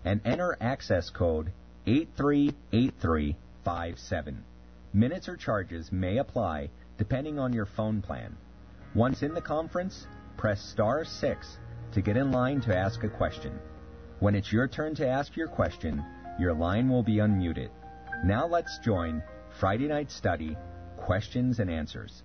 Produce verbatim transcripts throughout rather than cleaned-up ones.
and enter access code eight three eight three five seven. Minutes or charges may apply depending on your phone plan. Once in the conference, press star six to get in line to ask a question. When it's your turn to ask your question, your line will be unmuted. Now let's join Friday Night Study, Questions and Answers.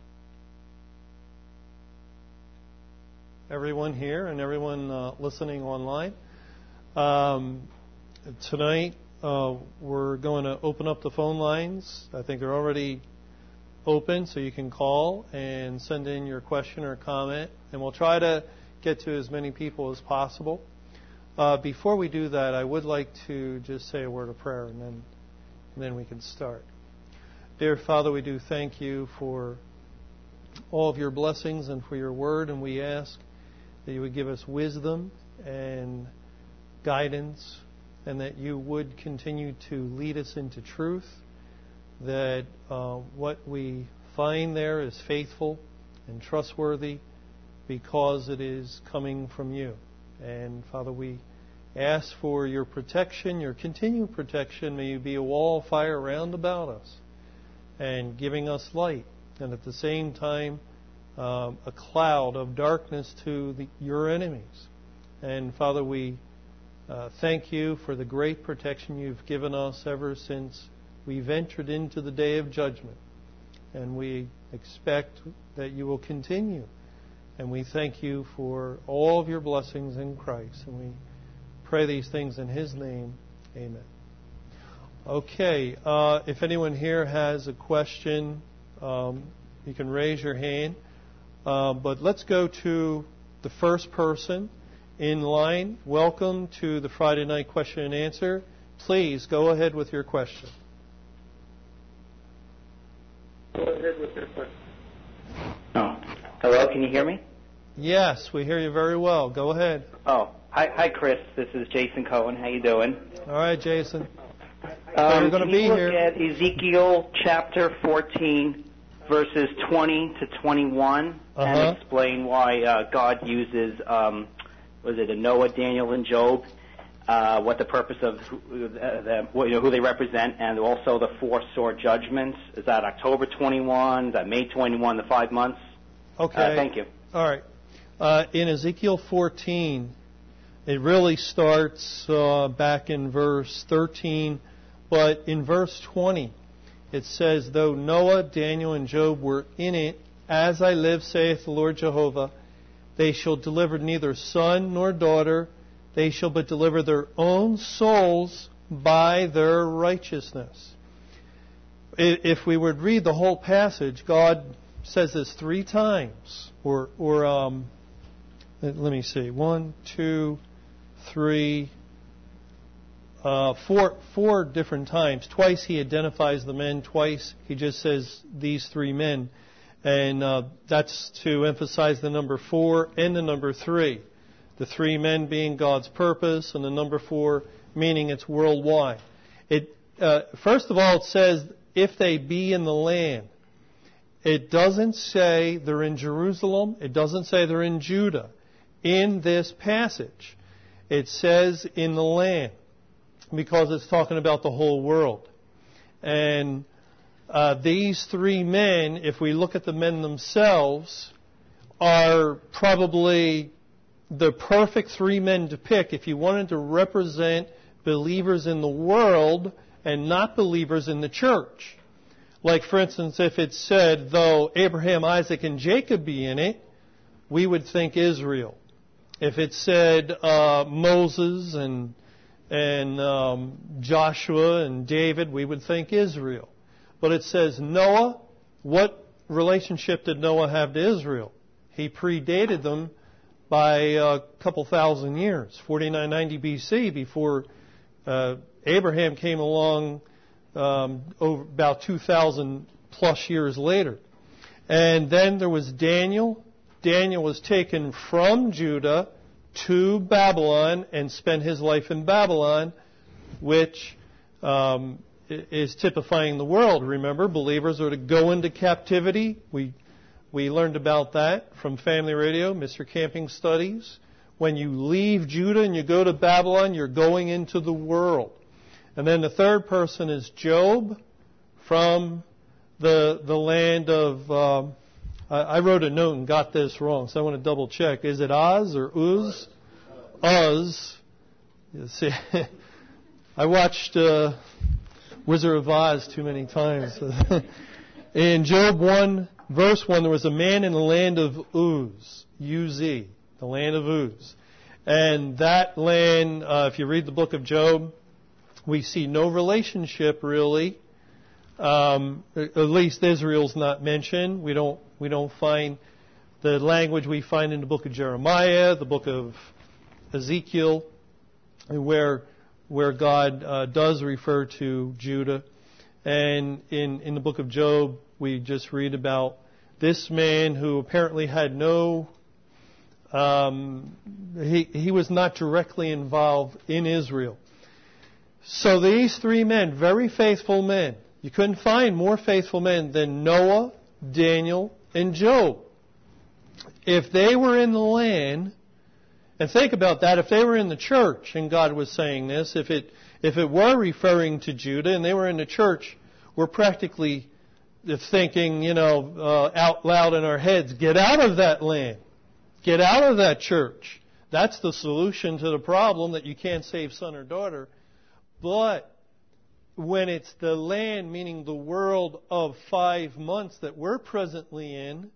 Everyone here and everyone uh, listening online. Um, tonight uh, we're going to open up the phone lines. I think they're already open, so you can call and send in your question or comment, and we'll try to get to as many people as possible. Uh, before we do that, I would like to just say a word of prayer, and then, and then we can start. Dear Father, we do thank you for all of your blessings and for your word, and we ask that you would give us wisdom and guidance, and that you would continue to lead us into truth, that uh, what we find there is faithful and trustworthy because it is coming from you. And Father, we ask for your protection, your continued protection. May you be a wall of fire round about us and giving us light, and at the same time um, a cloud of darkness to the, your enemies. And Father, we uh, thank you for the great protection you've given us ever since we've entered into the day of judgment. And we expect that you will continue. And we thank you for all of your blessings in Christ. And we pray these things in His name. Amen. Okay. Uh, if anyone here has a question, um, you can raise your hand. Uh, but let's go to the first person in line. Welcome to the Friday Night Question and Answer. Please go ahead with your question. Go ahead with your question. Oh, hello. Can you hear me? Yes, we hear you very well. Go ahead. Oh, hi, hi, Chris. This is Jason Cohen. How you doing? All right, Jason. Um, you're going to be can you look here. at Ezekiel chapter fourteen, verses twenty to twenty-one, uh-huh. and explain why uh, God uses, um, was it a Noah, Daniel, and Job? Uh, what the purpose of who, uh, the, you know, who they represent, and also the four sore judgments. Is that October twenty-one? Is that May twenty-one? The five months? Okay. Uh, thank you. All right. Uh, in Ezekiel fourteen, it really starts uh, back in verse thirteen, but in verse twenty, it says, "Though Noah, Daniel, and Job were in it, as I live, saith the Lord Jehovah, they shall deliver neither son nor daughter. They shall but deliver their own souls by their righteousness." If we would read the whole passage, God says this three times, or, or um, let me see, one, two, three, uh, four, four different times. Twice He identifies the men. Twice He just says these three men, and uh, that's to emphasize the number four and the number three. The three men being God's purpose, and the number four meaning it's worldwide. It uh, first of all, it says, if they be in the land. It doesn't say they're in Jerusalem. It doesn't say they're in Judah. In this passage, it says in the land, because it's talking about the whole world. And uh, these three men, if we look at the men themselves, are probably the perfect three men to pick if you wanted to represent believers in the world and not believers in the church. Like, for instance, if it said, though Abraham, Isaac, and Jacob be in it, we would think Israel. If it said uh, Moses and and um, Joshua and David, we would think Israel. But it says Noah. What relationship did Noah have to Israel? He predated them by a couple thousand years, forty-nine ninety B C, before uh, Abraham came along um, over about two thousand plus years later. And then there was Daniel. Daniel was taken from Judah to Babylon and spent his life in Babylon, which um, is typifying the world. Remember, believers are to go into captivity. We We learned about that from Family Radio, Mister Camping Studies, When you leave Judah and you go to Babylon, you're going into the world. And then the third person is Job from the the land of, um, I, I wrote a note and got this wrong, so I want to double check. Is it Oz or Uz? Uz. You see, I watched uh, Wizard of Oz too many times. In Job one, verse one, there was a man in the land of Uz, U Z, the land of Uz. And that land, uh, if you read the book of Job, we see no relationship really. Um, at least Israel's not mentioned. We don't we don't find the language we find in the book of Jeremiah, the book of Ezekiel, where where God uh, does refer to Judah. And in, in the book of Job, we just read about this man who apparently had no, um, he, he was not directly involved in Israel. So these three men, very faithful men, you couldn't find more faithful men than Noah, Daniel, and Job. If they were in the land, and think about that, if they were in the church and God was saying this, if it if it were referring to Judah and they were in the church, we're practically thinking, you know, uh, out loud in our heads, get out of that land. Get out of that church. That's the solution to the problem that you can't save son or daughter. But when it's the land, meaning the world of five months that we're presently in,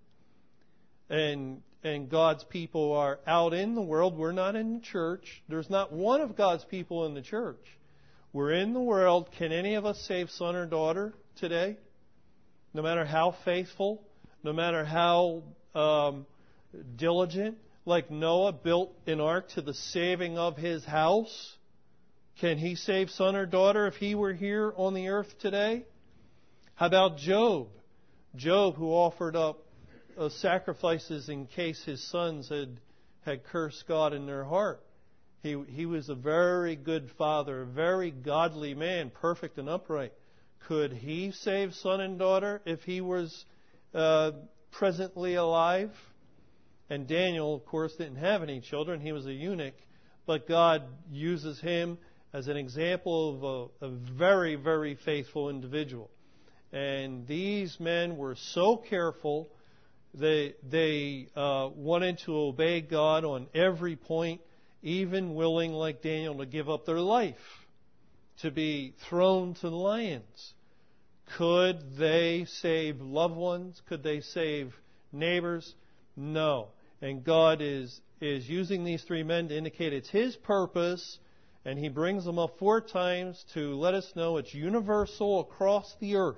and and God's people are out in the world, we're not in the church. There's not one of God's people in the church. We're in the world. Can any of us save son or daughter today? No matter how faithful, no matter how um, diligent, like Noah built an ark to the saving of his house, can he save son or daughter if he were here on the earth today? How about Job? Job, who offered up uh, sacrifices in case his sons had had cursed God in their heart. He he was a very good father, a very godly man, perfect and upright. Could he save son and daughter if he was uh, presently alive? And Daniel, of course, didn't have any children. He was a eunuch. But God uses him as an example of a, a very, very faithful individual. And these men were so careful. They, they uh, wanted to obey God on every point, even willing, like Daniel, to give up their life, to be thrown to the lions. Could they save loved ones? Could they save neighbors? No. And God is, is using these three men to indicate it's His purpose, and He brings them up four times to let us know it's universal across the earth,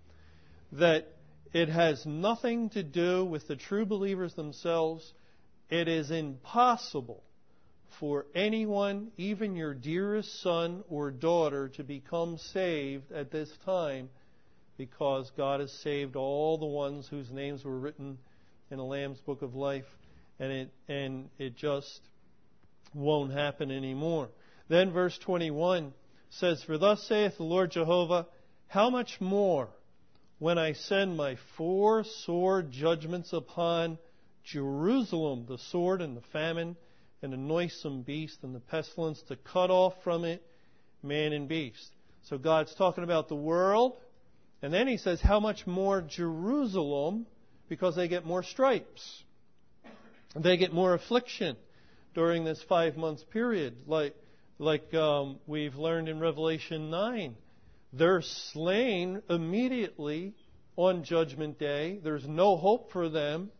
that it has nothing to do with the true believers themselves. It is impossible for anyone, even your dearest son or daughter, to become saved at this time, because God has saved all the ones whose names were written in the Lamb's Book of Life, and it and it just won't happen anymore. Then verse twenty-one says, "For thus saith the Lord Jehovah, how much more when I send my four sore judgments upon Jerusalem, the sword and the famine, and the noisome beast and the pestilence, to cut off from it man and beast." So God's talking about the world, and then He says, how much more Jerusalem, because they get more stripes. They get more affliction during this five months period. Like, like um, we've learned in Revelation nine. They're slain immediately on Judgment Day. There's no hope for them.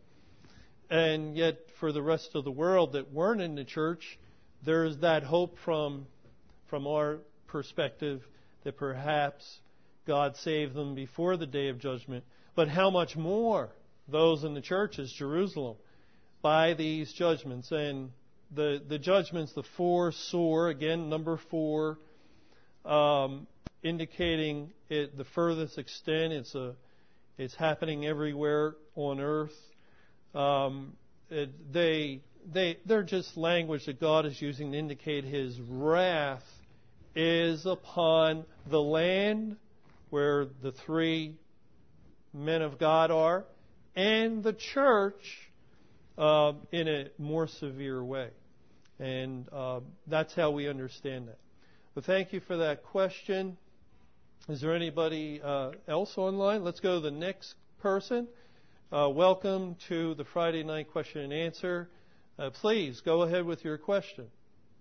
And yet, for the rest of the world that weren't in the church, there's that hope from, from our perspective that perhaps God saved them before the day of judgment. But how much more those in the church is Jerusalem by these judgments. And the, the judgments, the four sore, again, number four, um, indicating it, the furthest extent. It's a, it's happening everywhere on earth. Um, it, they, they, they're just language that God is using to indicate His wrath is upon the land where the three men of God are, and the church uh, in a more severe way. And uh, that's how we understand that. But thank you for that question. Is there anybody uh, else online? Let's go to the next person. Uh, welcome to the Friday night question and answer. Uh, please go ahead with your question.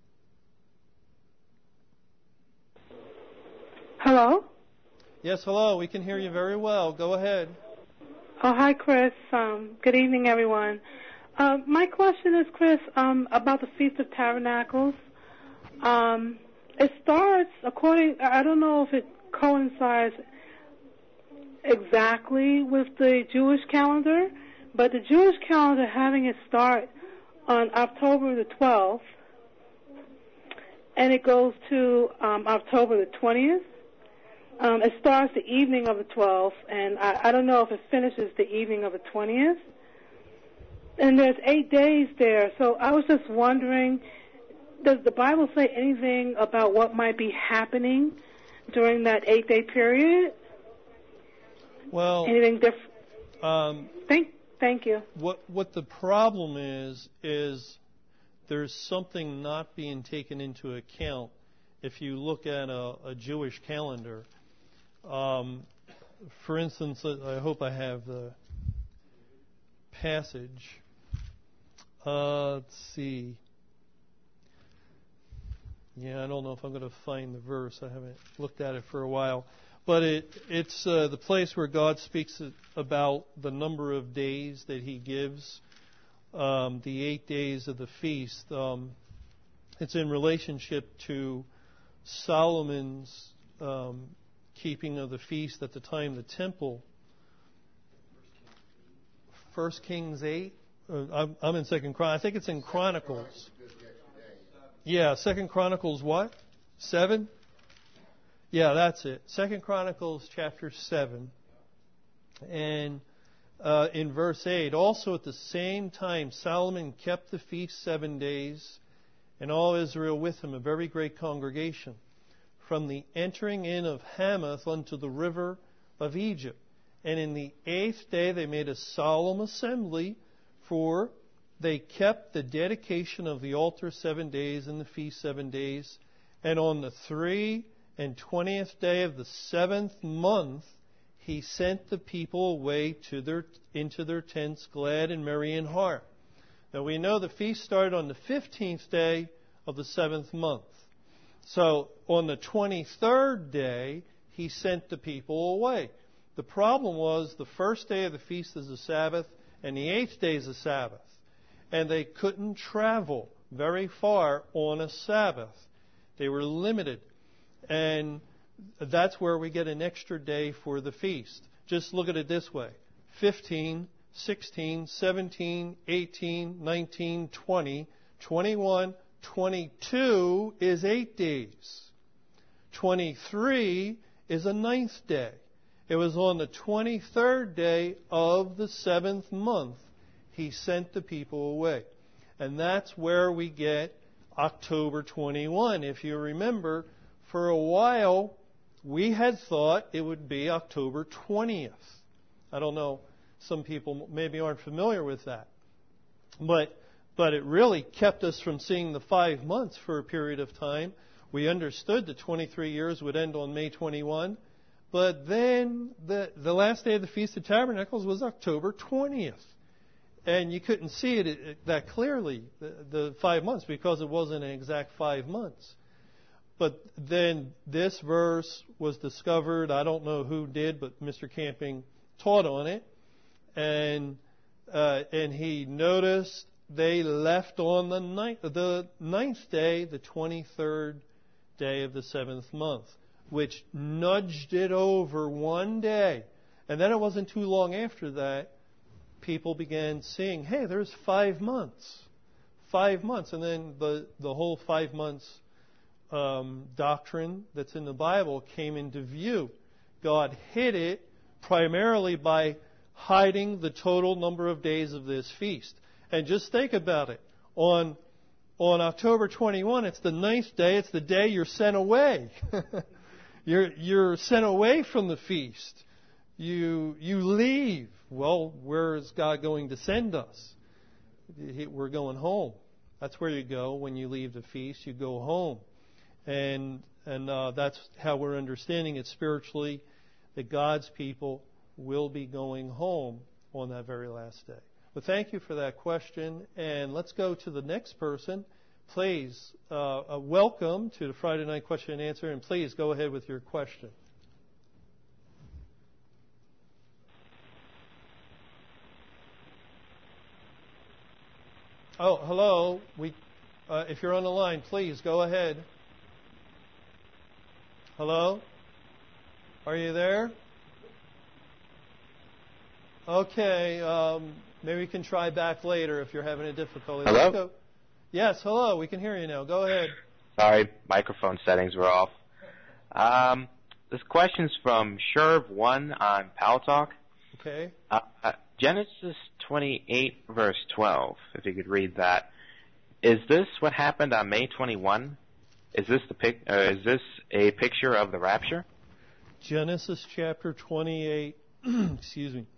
Hello? Yes, hello. We can hear you very well. Go ahead. Oh, hi, Chris. Um, good evening, everyone. Uh, my question is, Chris, um, about the Feast of Tabernacles. Um, it starts according, I don't know if it coincides exactly with the Jewish calendar, but the Jewish calendar having it start on October the twelfth, and it goes to um, October the twentieth. Um, it starts the evening of the twelfth, and I, I don't know if it finishes the evening of the twentieth. And there's eight days there, so I was just wondering, does the Bible say anything about what might be happening during that eight-day period? Well, anything different? Um, thank, thank you. What what the problem is is there's something not being taken into account. If you look at a, a Jewish calendar, um, for instance, I hope I have the passage. Uh, let's see. Yeah, I don't know if I'm going to find the verse. I haven't looked at it for a while. But it, it's uh, the place where God speaks about the number of days that He gives, um, the eight days of the feast. Um, it's in relationship to Solomon's um, keeping of the feast at the time the temple. First Kings eight. Uh, I'm, I'm in Second Chronicles. I think it's in Chronicles. Yeah, Second Chronicles what? Seven? Yeah, that's it. Second Chronicles chapter seven. And uh, in verse eight, also at the same time Solomon kept the feast seven days, and all Israel with him, a very great congregation, from the entering in of Hamath unto the river of Egypt. And in the eighth day they made a solemn assembly, for they kept the dedication of the altar seven days and the feast seven days. And on the three and twentieth day of the seventh month, he sent the people away to their, into their tents, glad and merry in heart. Now we know the feast started on the fifteenth day of the seventh month. So on the twenty-third day, he sent the people away. The problem was the first day of the feast is a Sabbath, and the eighth day is a Sabbath. And they couldn't travel very far on a Sabbath. They were limited. And that's where we get an extra day for the feast. Just look at it this way. fifteen, sixteen, seventeen, eighteen, nineteen, twenty, twenty-one, twenty-two is eight days. twenty-three is a ninth day. It was on the twenty-third day of the seventh month he sent the people away. And that's where we get October twenty-first. If you remember, for a while we had thought it would be October twentieth. I don't know, some people maybe aren't familiar with that. But but it really kept us from seeing the five months for a period of time. We understood the twenty-three years would end on May twenty-first. But then the, the last day of the Feast of Tabernacles was October twentieth. And you couldn't see it that clearly, the, the five months, because it wasn't an exact five months. But then this verse was discovered. I don't know who did, but Mister Camping taught on it. And uh, and he noticed they left on the ninth, the ninth day, the twenty-third day of the seventh month, which nudged it over one day. And then it wasn't too long after that, people began seeing, hey, there's five months. Five months. And then the, the whole five months um, doctrine that's in the Bible came into view. God hid it primarily by hiding the total number of days of this feast. And just think about it. On, on October twenty-first, it's the ninth day. It's the day you're sent away. You're, you're sent away from the feast. You, you leave. Well, where is God going to send us? We're going home. That's where you go when you leave the feast. You go home. And and uh, that's how we're understanding it spiritually, that God's people will be going home on that very last day. But thank you for that question. And let's go to the next person. Please, uh, uh, welcome to the Friday Night Question and Answer, and please go ahead with your question. Oh, hello. We, uh, if you're on the line, please go ahead. Hello? Are you there? Okay. Um, maybe we can try back later if you're having a difficulty. Hello? Let's go. Yes, hello. We can hear you now. Go ahead. Sorry, microphone settings were off. Um, this question's from Sherv one on Pal Talk. Okay. Uh, uh, Genesis twenty-eight, verse twelve, if you could read that. Is this what happened on May twenty-first? Is this the pic? Uh, is this a picture of the rapture? Genesis chapter twenty-eight, excuse me,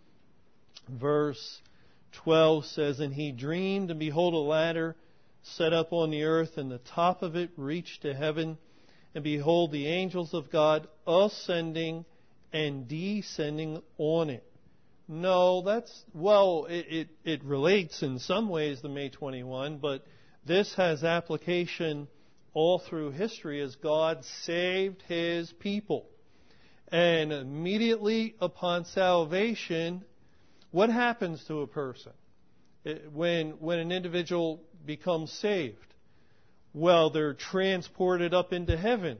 verse twelve says, "And he dreamed, and behold, a ladder set up on the earth, and the top of it reached to heaven. And behold, the angels of God ascending and descending on it." No, that's, well, it, it, it relates in some ways to May twenty-first, but this has application all through history as God saved His people. And immediately upon salvation, what happens to a person when, when an individual becomes saved? Well, they're transported up into heaven.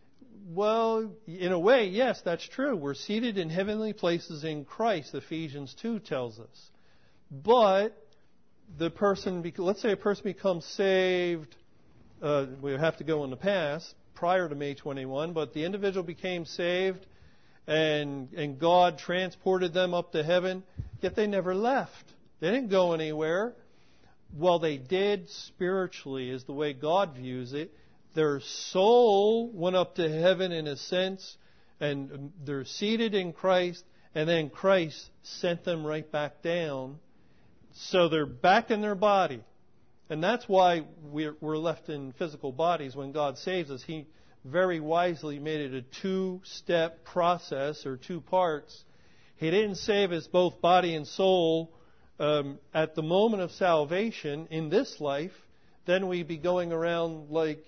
Well, in a way, yes, that's true. We're seated in heavenly places in Christ, Ephesians two tells us. But the person, let's say a person becomes saved, uh, we have to go in the past, prior to May twenty-first, but the individual became saved and, and God transported them up to heaven, yet they never left. They didn't go anywhere. Well, they did spiritually, is the way God views it. Their soul went up to heaven in a sense, and they're seated in Christ, and then Christ sent them right back down. So they're back in their body. And that's why we're, we're left in physical bodies when God saves us. He very wisely made it a two-step process, or two parts. He didn't save us both body and soul um, at the moment of salvation in this life. Then we'd be going around like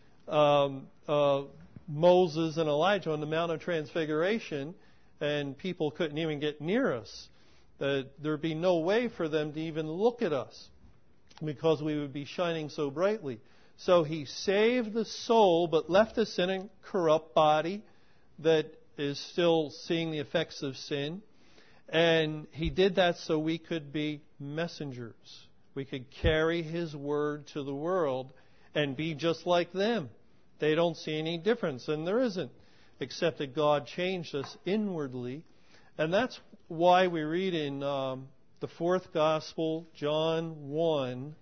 Um, uh, Moses and Elijah on the Mount of Transfiguration, and people couldn't even get near us. Uh, there'd be no way for them to even look at us because we would be shining so brightly. So He saved the soul, but left us in a corrupt body that is still seeing the effects of sin. And He did that so we could be messengers. We could carry His word to the world and be just like them. They don't see any difference, and there isn't, except that God changed us inwardly. And that's why we read in um, the fourth gospel, John one,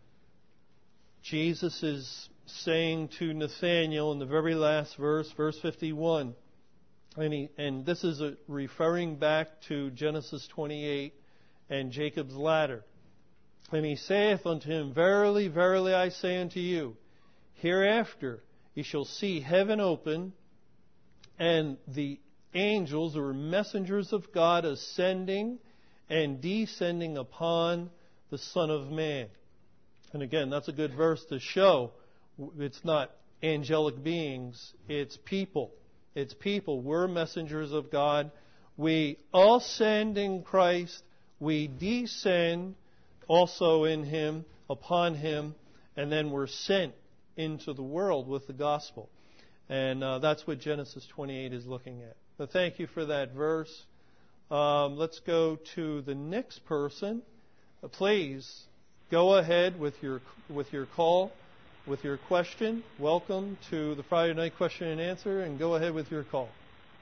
Jesus is saying to Nathanael in the very last verse, verse fifty-one, and, he, and this is a, referring back to Genesis twenty-eight and Jacob's ladder. And he saith unto him, Verily, verily, I say unto you, hereafter ye shall see heaven open, and the angels, or messengers of God, ascending and descending upon the Son of Man. And again, that's a good verse to show it's not angelic beings, it's people. It's people. We're messengers of God. We ascend in Christ. We descend also in Him, upon Him, and then we're sent into the world with the gospel. And uh, that's what Genesis twenty-eight is looking at. But thank you for that verse. Um, let's go to the next person. Uh, please go ahead with your with your call, with your question. Welcome to the Friday Night Question and Answer, and go ahead with your call.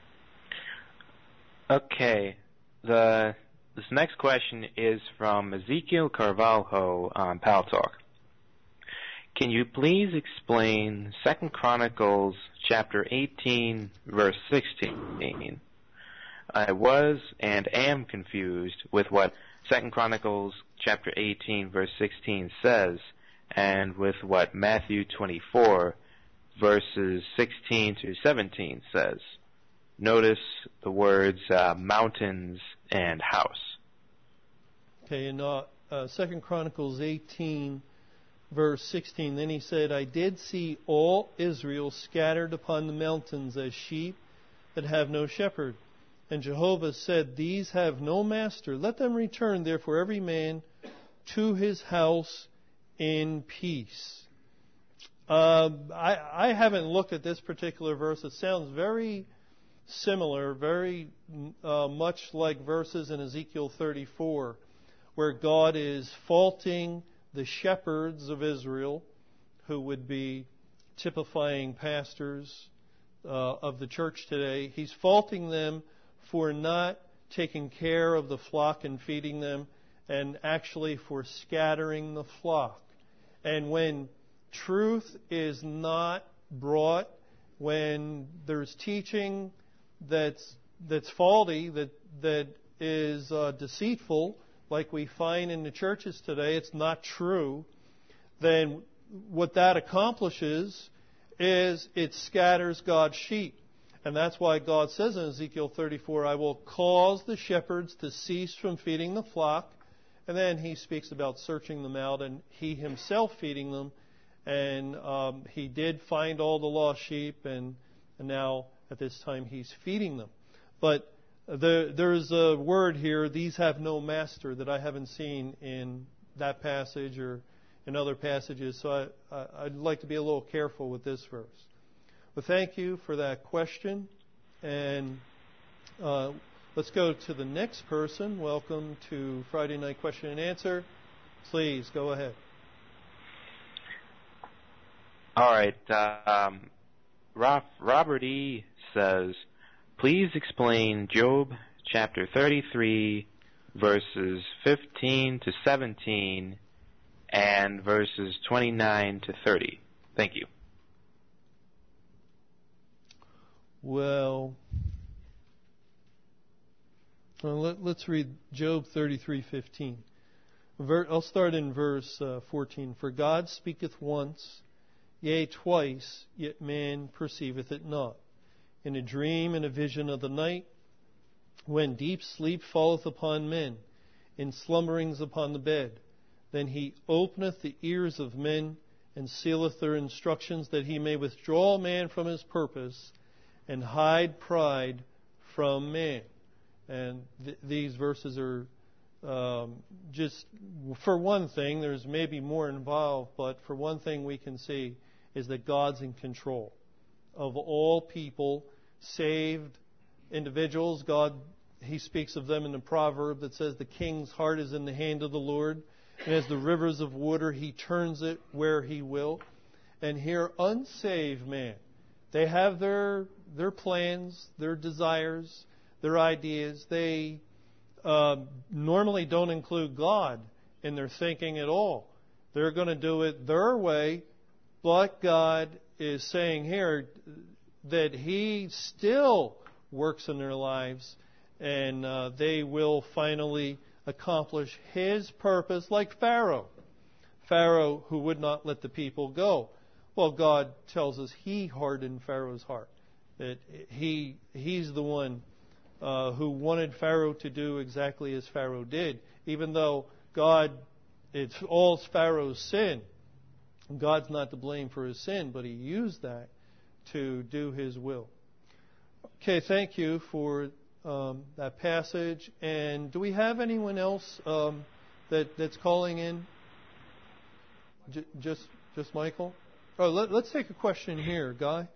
Okay. The This next question is from Ezekiel Carvalho on Pal Talk. Can you please explain Second Chronicles chapter eighteen, verse sixteen? I was and am confused with what Second Chronicles chapter eighteen, verse sixteen says, and with what Matthew twenty-four, verses sixteen through seventeen says. Notice the words uh, mountains and house. Okay, in uh, uh, Second Chronicles eighteen, verse sixteen, then he said, I did see all Israel scattered upon the mountains as sheep that have no shepherd. And Jehovah said, these have no master. Let them return, therefore, every man to his house in peace. Uh, I, I haven't looked at this particular verse. It sounds very similar, very uh, much like verses in Ezekiel thirty-four, where God is faulting the shepherds of Israel, who would be typifying pastors uh, of the church today. He's faulting them for not taking care of the flock and feeding them, and actually for scattering the flock. And when truth is not brought, when there's teaching that's that's faulty, that that is uh, deceitful, like we find in the churches today, it's not true, then what that accomplishes is it scatters God's sheep. And that's why God says in Ezekiel thirty-four, I will cause the shepherds to cease from feeding the flock. And then he speaks about searching them out and he himself feeding them. And um, he did find all the lost sheep, and, and now at this time he's feeding them. But there, there's a word here, these have no master, that I haven't seen in that passage or in other passages. So I, I, I'd like to be a little careful with this verse. But thank you for that question. And uh, let's go to the next person. Welcome to Friday Night Question and Answer. Please, go ahead. All right. Uh, um, Robert E. says, please explain Job chapter thirty-three, verses fifteen to seventeen, and verses twenty-nine to thirty. Thank you. Well, well let, let's read Job thirty-three fifteen. Ver, I'll start in verse uh, fourteen. For God speaketh once, yea, twice, yet man perceiveth it not. In a dream and a vision of the night, when deep sleep falleth upon men, in slumberings upon the bed, then he openeth the ears of men, and sealeth their instructions, that he may withdraw man from his purpose, and hide pride from man. And th- these verses are um, just, for one thing, there's maybe more involved, but for one thing we can see is that God's in control of all people, saved individuals. God, he speaks of them in the proverb that says the king's heart is in the hand of the Lord, and as the rivers of water, he turns it where he will. And here, unsaved man, they have their their plans, their desires, their ideas. They uh, normally don't include God in their thinking at all. They're going to do it their way, but God is saying here that he still works in their lives, and uh, they will finally accomplish his purpose, like Pharaoh. Pharaoh, who would not let the people go. Well, God tells us he hardened Pharaoh's heart. That he he's the one uh, who wanted Pharaoh to do exactly as Pharaoh did. Even though God, it's all Pharaoh's sin. God's not to blame for his sin, but he used that to do his will. Okay, thank you for um, that passage. And do we have anyone else um, that that's calling in? J- just just Michael? Oh, let, let's take a question here, Guy.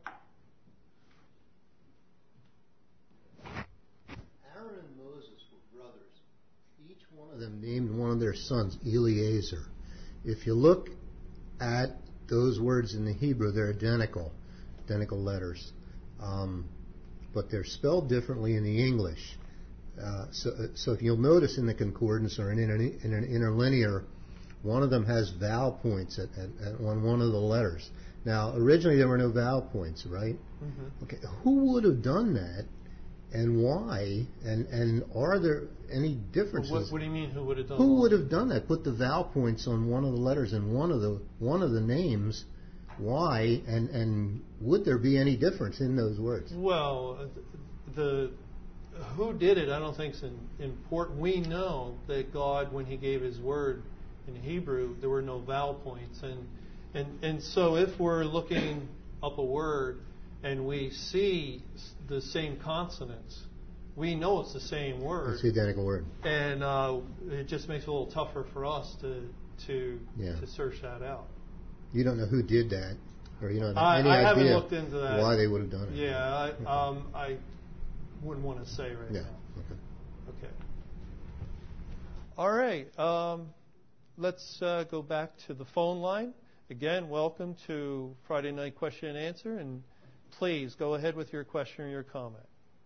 Aaron and Moses were brothers. Each one of them named one of their sons Eleazar. If you look at those words in the Hebrew, they're identical, identical letters. Um, but they're spelled differently in the English. Uh, so, so if you'll notice in the concordance or in an, in an interlinear, one of them has vowel points at, at, at on one of the letters. Now, originally there were no vowel points, right? Mm-hmm. Okay, who would have done that And why? And and are there any differences? What, what do you mean? Who would have done? Who what? would have done that? Put the vowel points on one of the letters and one of the one of the names. Why? And and would there be any difference in those words? Well, the who did it? I don't think is important. We know that God, when He gave His word in Hebrew, there were no vowel points, and and and so if we're looking up a word and we see the same consonants, we know it's the same word. It's the identical word. And uh, it just makes it a little tougher for us to to yeah. to search that out. You don't know who did that, or you don't have I, any I idea haven't looked into that. Why they would have done it. Yeah, I, um, I wouldn't want to say right yeah. now. Okay. Okay. All right. Um, let's uh, go back to the phone line. Again, welcome to Friday Night Question and Answer, and please go ahead with your question or your comment.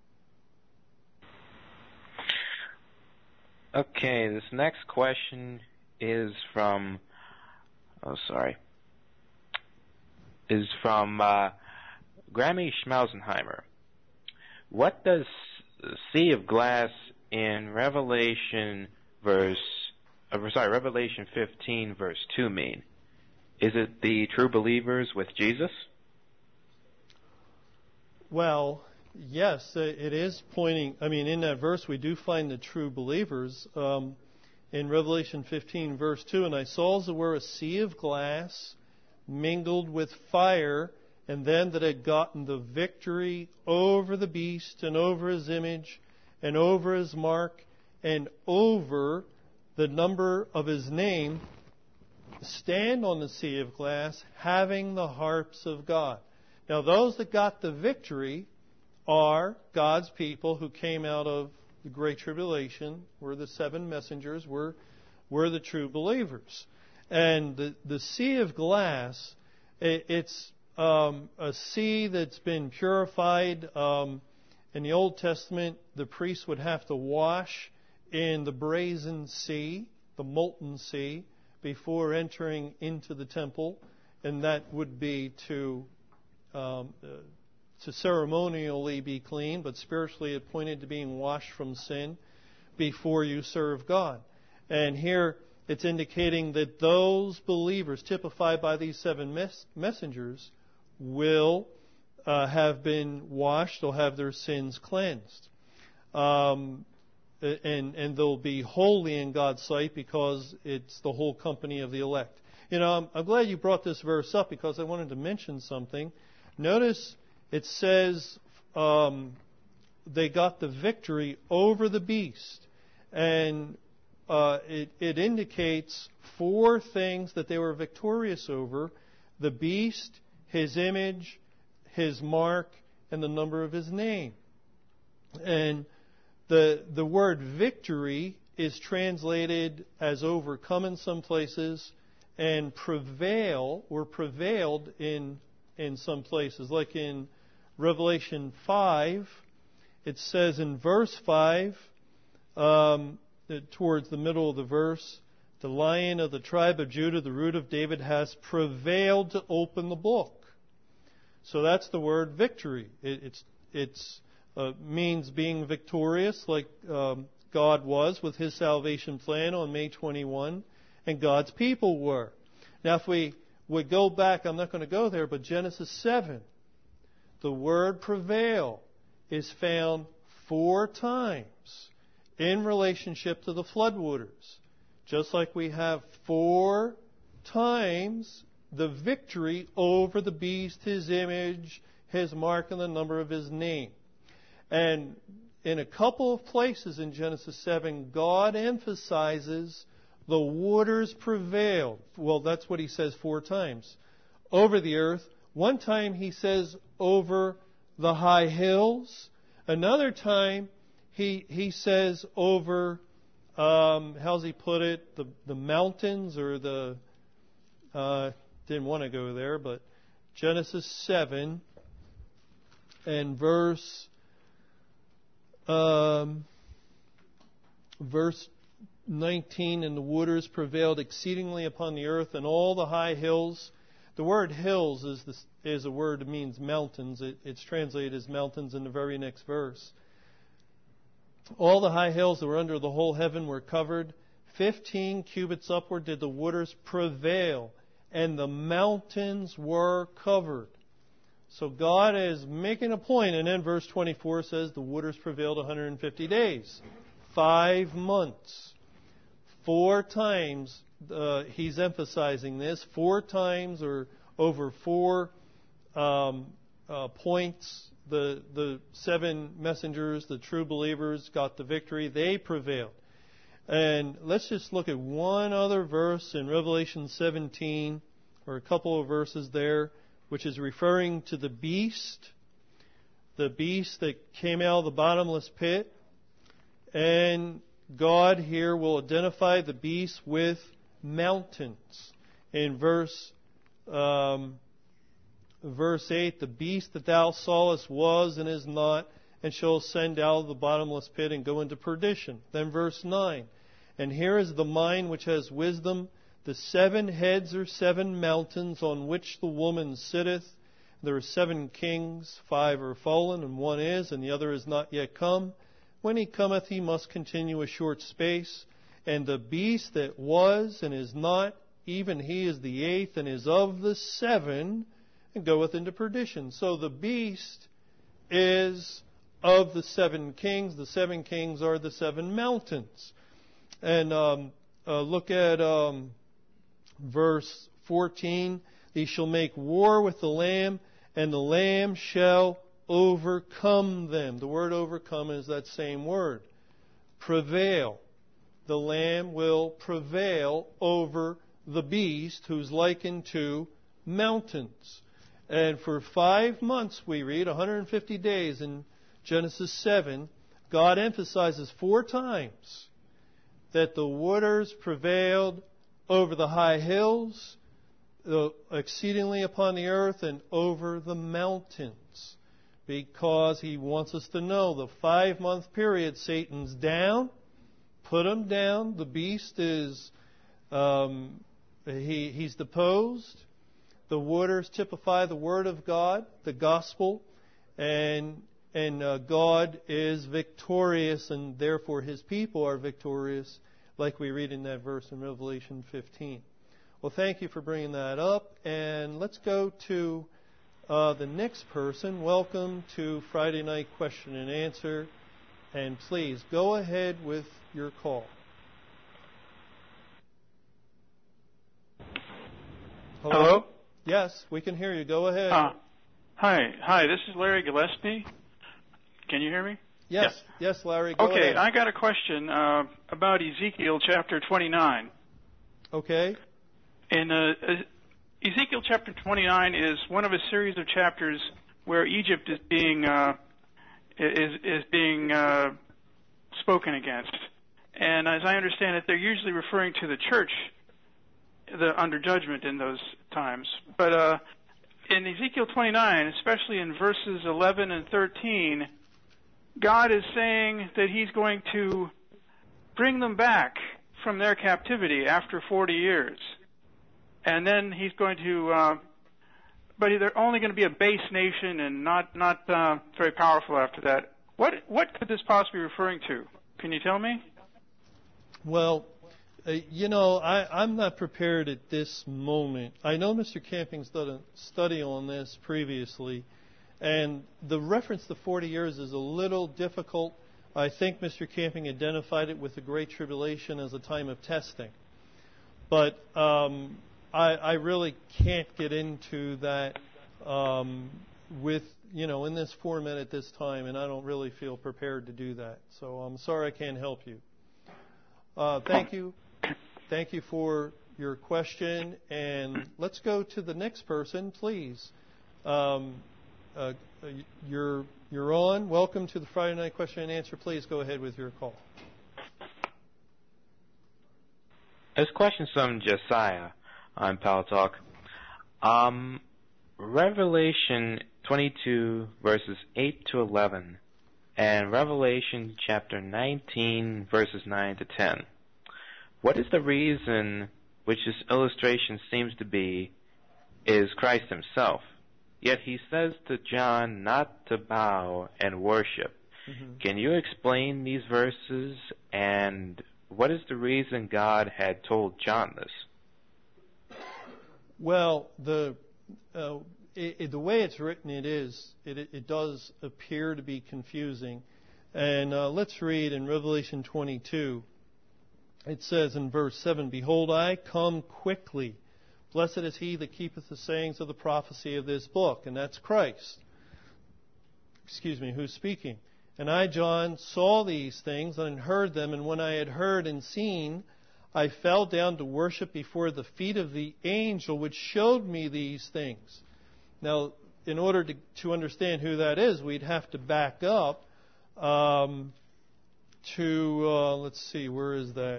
Okay, this next question is from, oh, sorry, is from uh, Grammy Schmausenheimer. What does sea of glass in Revelation verse, uh, sorry, Revelation fifteen verse two mean? Is it the true believers with Jesus? Well, yes, it is pointing. I mean, in that verse, we do find the true believers. Um, in Revelation fifteen, verse two, and I saw as it were a sea of glass mingled with fire, and them that had gotten the victory over the beast, and over his image, and over his mark, and over the number of his name, stand on the sea of glass, having the harps of God. Now, those that got the victory are God's people who came out of the Great Tribulation, were the seven messengers, were, were the true believers. And the, the sea of glass, it, it's um, a sea that's been purified. Um, in the Old Testament, the priests would have to wash in the brazen sea, the molten sea, before entering into the temple, and that would be to um, uh, to ceremonially be clean, but spiritually it pointed to being washed from sin before you serve God. And here it's indicating that those believers, typified by these seven mes- messengers, will uh, have been washed, they'll have their sins cleansed. Um, and, and they'll be holy in God's sight because it's the whole company of the elect. You know, I'm, I'm glad you brought this verse up because I wanted to mention something. Notice it says um, they got the victory over the beast. And uh, it, it indicates four things that they were victorious over: the beast, his image, his mark, and the number of his name. And the the word victory is translated as overcome in some places, and prevail or prevailed in in some places. Like in Revelation five, it says in verse five, um, towards the middle of the verse, the Lion of the tribe of Judah, the root of David, has prevailed to open the book. So that's the word victory. It, it's it's uh, means being victorious, like um, God was with His salvation plan on May twenty-first, and God's people were. Now, if we would go back, I'm not going to go there, but Genesis seven, the word prevail is found four times in relationship to the floodwaters. Just like we have four times the victory over the beast, his image, his mark, and the number of his name. And in a couple of places in Genesis seven, God emphasizes the waters prevailed. Well, that's what He says four times. Over the earth. One time He says over the high hills. Another time He He says over, um, how's He put it, the, the mountains or the, uh, didn't want to go there, but Genesis seven and verse, um, verse nineteen, and the waters prevailed exceedingly upon the earth, and all the high hills. The word hills is this, is a word that means mountains. It, it's translated as mountains in the very next verse. All the high hills that were under the whole heaven were covered. Fifteen cubits upward did the waters prevail, and the mountains were covered. So God is making a point, and then verse twenty-four says the waters prevailed one hundred fifty days. Five months. Four times uh, he's emphasizing this. Four times or over four um, uh, points, the, the seven messengers, the true believers, got the victory. They prevailed. And let's just look at one other verse in Revelation seventeen, or a couple of verses there, which is referring to the beast, the beast that came out of the bottomless pit. And God here will identify the beast with mountains. In verse um, verse eight, the beast that thou sawest was and is not, and shall ascend out of the bottomless pit and go into perdition. Then verse nine, and here is the mind which has wisdom. The seven heads are seven mountains on which the woman sitteth. There are seven kings, five are fallen, and one is, and the other is not yet come. When he cometh, he must continue a short space. And the beast that was and is not, even he is the eighth, and is of the seven, and goeth into perdition. So the beast is of the seven kings. The seven kings are the seven mountains. And um, uh, look at um, verse fourteen. He shall make war with the Lamb, and the Lamb shall overcome them. The word overcome is that same word. Prevail. The Lamb will prevail over the beast, who's likened to mountains. And for five months, we read, one hundred fifty days in Genesis seven, God emphasizes four times that the waters prevailed over the high hills, exceedingly upon the earth, and over the mountains. Because he wants us to know the five-month period, Satan's down, put him down. The beast is, um, he, he's deposed. The waters typify the Word of God, the gospel, and and uh, God is victorious, and therefore His people are victorious, like we read in that verse in Revelation fifteen. Well, thank you for bringing that up, and let's go to uh, the next person. Welcome to Friday Night Question and Answer, and please go ahead with your call. Hello? Hello? Yes, we can hear you. Go ahead. Uh, hi, hi. This is Larry Gillespie. Can you hear me? Yes, yes, yes Larry. Go okay, ahead. I got a question uh, about Ezekiel chapter twenty-nine. Okay. In uh, Ezekiel chapter twenty-nine is one of a series of chapters where Egypt is being uh, is is being uh, spoken against, and as I understand it, they're usually referring to the church, the under judgment in those times. But uh, in Ezekiel twenty-nine, especially in verses eleven and thirteen, God is saying that He's going to bring them back from their captivity after forty years. And then He's going to, uh, but they're only going to be a base nation and not not uh, very powerful after that. What what could this possibly be referring to? Can you tell me? Well, uh, you know, I, I'm not prepared at this moment. I know Mister Camping's done a study on this previously, and the reference to forty years is a little difficult. I think Mister Camping identified it with the Great Tribulation as a time of testing. But um, I, I really can't get into that um, with, you know, in this format at this time, and I don't really feel prepared to do that. So I'm sorry I can't help you. Uh, thank you. Thank you for your question. And let's go to the next person, please. Um, uh, you're, you're on. Welcome to the Friday Night Question and Answer. Please go ahead with your call. This question's from Josiah on Pal Talk. Um, Revelation twenty-two, verses eight to eleven, and Revelation chapter nineteen, verses nine to ten. What is the reason which this illustration seems to be is Christ Himself? Yet He says to John not to bow and worship. Mm-hmm. Can you explain these verses, and what is the reason God had told John this? Well, the uh, it, it, the way it's written, it is it, it does appear to be confusing. And uh, let's read in Revelation twenty-two. It says in verse seven, "Behold, I come quickly. Blessed is he that keepeth the sayings of the prophecy of this book." And that's Christ. Excuse me, who's speaking. "And I, John, saw these things and heard them, and when I had heard and seen, I fell down to worship before the feet of the angel which showed me these things." Now, in order to, to understand who that is, we'd have to back up um, to, uh, let's see, where is that?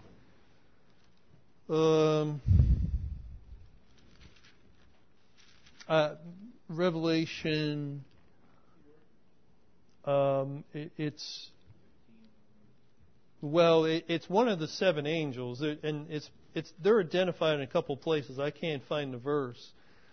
Um, uh, Revelation, um, it, it's, well, it, it's one of the seven angels, and it's it's they're identified in a couple places. I can't find the verse.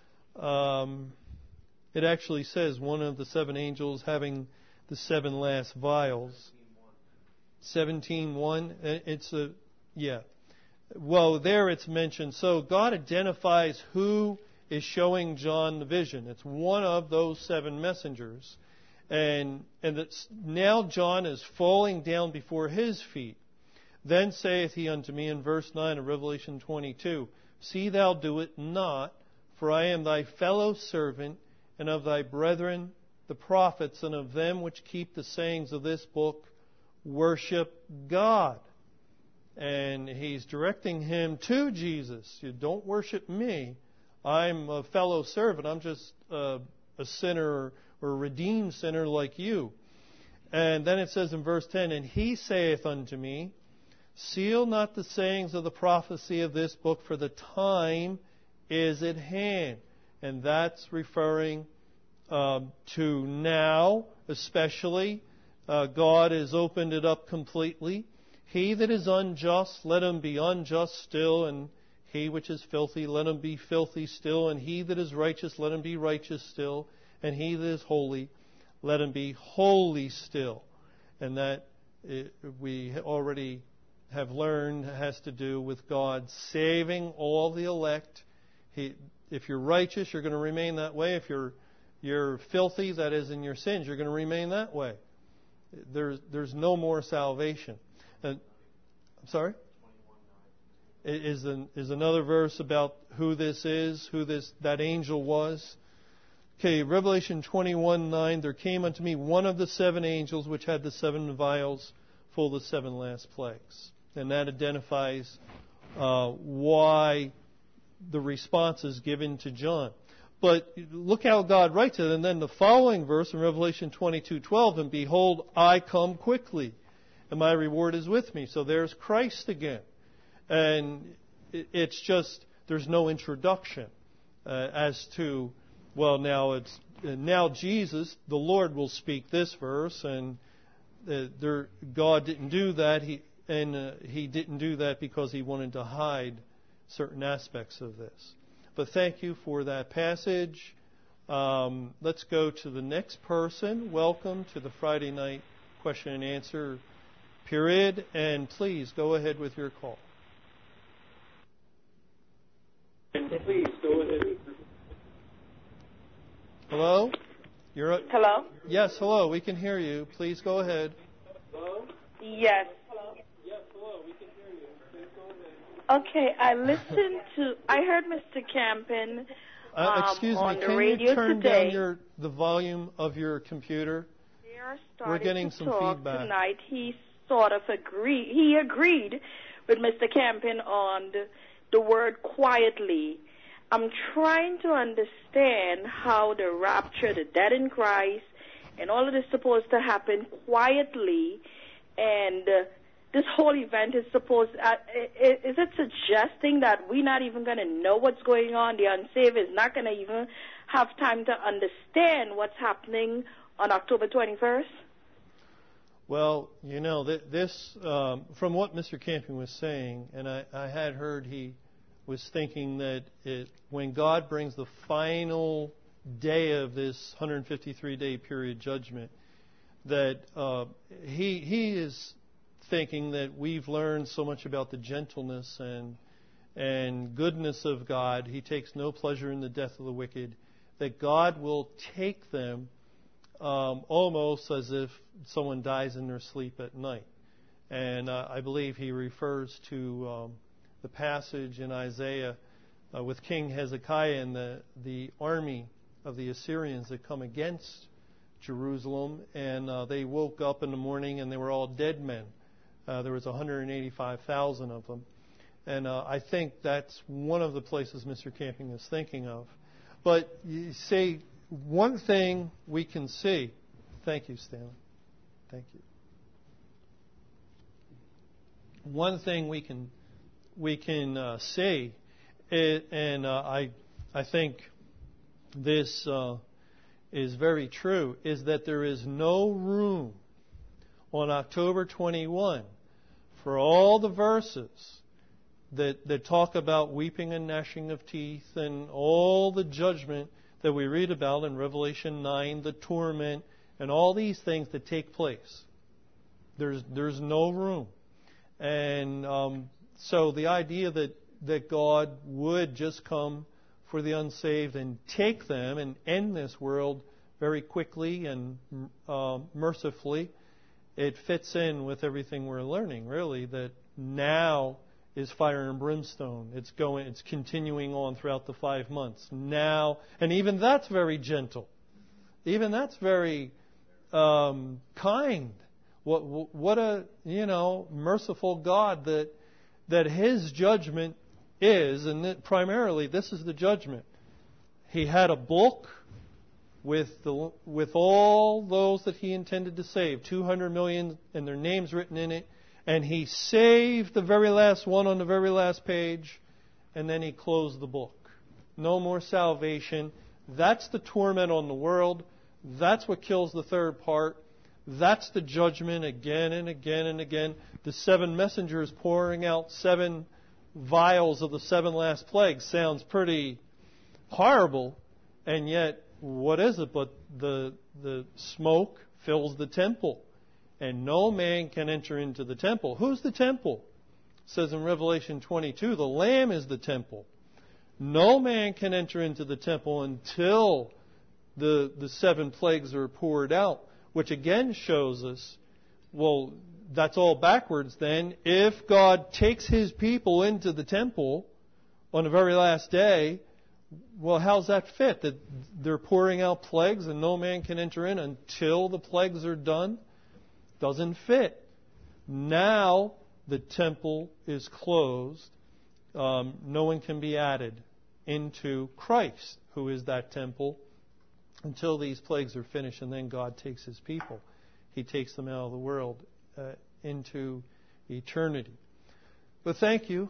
Um, it actually says one of the seven angels having the seven last vials. seventeen one. It's a, yeah. Well, there it's mentioned. So God identifies who is showing John the vision. It's one of those seven messengers. And, and it's, now John is falling down before his feet. "Then saith he unto me," in verse nine of Revelation twenty-two, "See thou do it not, for I am thy fellow servant, and of thy brethren the prophets, and of them which keep the sayings of this book, worship God." And he's directing him to Jesus. You don't worship me. I'm a fellow servant. I'm just uh, a sinner or a redeemed sinner like you. And then it says in verse ten, "And he saith unto me, Seal not the sayings of the prophecy of this book, for the time is at hand." And that's referring um, to now, especially. Uh, God has opened it up completely. "He that is unjust, let him be unjust still, and he which is filthy, let him be filthy still, and he that is righteous, let him be righteous still, and he that is holy, let him be holy still." And that it, we already have learned has to do with God saving all the elect. He, if you're righteous, you're going to remain that way. If you're you're filthy, that is in your sins, you're going to remain that way. There's there's no more salvation. And, I'm sorry? Is an, is another verse about who this is, who this that angel was. Okay, Revelation twenty-one nine, "There came unto me one of the seven angels which had the seven vials full of the seven last plagues." And that identifies uh, why the response is given to John. But look how God writes it. And then the following verse in Revelation twenty-two twelve, "And behold, I come quickly, and my reward is with me." So there's Christ again. And it's just, there's no introduction uh, as to, well, now it's, now Jesus, the Lord, will speak this verse, and uh, there, God didn't do that. He, and uh, He didn't do that because He wanted to hide certain aspects of this. But thank you for that passage. Um, let's go to the next person. Welcome to the Friday night question and answer period. And please go ahead with your call. Please go ahead. Hello? You're up. Hello? Yes, hello. We can hear you. Please go ahead. Hello? Yes. Hello? Yes, hello. We can hear you. Please go ahead. Okay, I listened to, I heard Mister Campen um, uh, excuse on me, the can radio you turn today. down your, the volume of your computer? We're getting to some talk feedback. Tonight, he sort of agreed, he agreed with Mister Campen on the, the word quietly. I'm trying to understand how the rapture, the dead in Christ, and all of this is supposed to happen quietly, and uh, this whole event is supposed, uh, is it suggesting that we're not even going to know what's going on? The unsaved is not going to even have time to understand what's happening on October twenty-first? Well, you know, this, um, from what Mister Camping was saying, and I, I had heard he was thinking that it, when God brings the final day of this one hundred fifty-three day period judgment, that uh, he he is thinking that we've learned so much about the gentleness and and goodness of God. He takes no pleasure in the death of the wicked, that God will take them um, almost as if someone dies in their sleep at night. And uh, I believe he refers to um, the passage in Isaiah uh, with King Hezekiah and the, the army of the Assyrians that come against Jerusalem. And uh, they woke up in the morning and they were all dead men. Uh, there was one hundred eighty-five thousand of them. And uh, I think that's one of the places Mister Camping is thinking of. But you see, one thing we can see. Thank you, Stanley. Thank you. One thing we can we can uh, see, it, and uh, I I think this uh, is very true, is that there is no room on October twenty-first for all the verses that, that talk about weeping and gnashing of teeth and all the judgment that we read about in Revelation nine, the torment, and all these things that take place. There's there's no room. And um, so the idea that, that God would just come for the unsaved and take them and end this world very quickly and uh, mercifully, it fits in with everything we're learning, really, that now is fire and brimstone. It's going, it's continuing on throughout the five months. Now, and even that's very gentle. Even that's very um, kind. What what a you know merciful God that that His judgment is, and that primarily this is the judgment. He had a book with the with all those that He intended to save, two hundred million, and their names written in it. And He saved the very last one on the very last page, and then He closed the book. No more salvation. That's the torment on the world. That's what kills the third part. That's the judgment again and again and again. The seven messengers pouring out seven vials of the seven last plagues sounds pretty horrible, and yet what is it but the the smoke fills the temple. And no man can enter into the temple. Who's the temple? It says in Revelation twenty-two, the Lamb is the temple. No man can enter into the temple until the, the seven plagues are poured out, which again shows us, well, that's all backwards then. If God takes His people into the temple on the very last day, well, how's that fit? That they're pouring out plagues and no man can enter in until the plagues are done? Doesn't fit. Now the temple is closed. Um, no one can be added into Christ, who is that temple, until these plagues are finished, and then God takes His people. He takes them out of the world uh, into eternity. But thank you.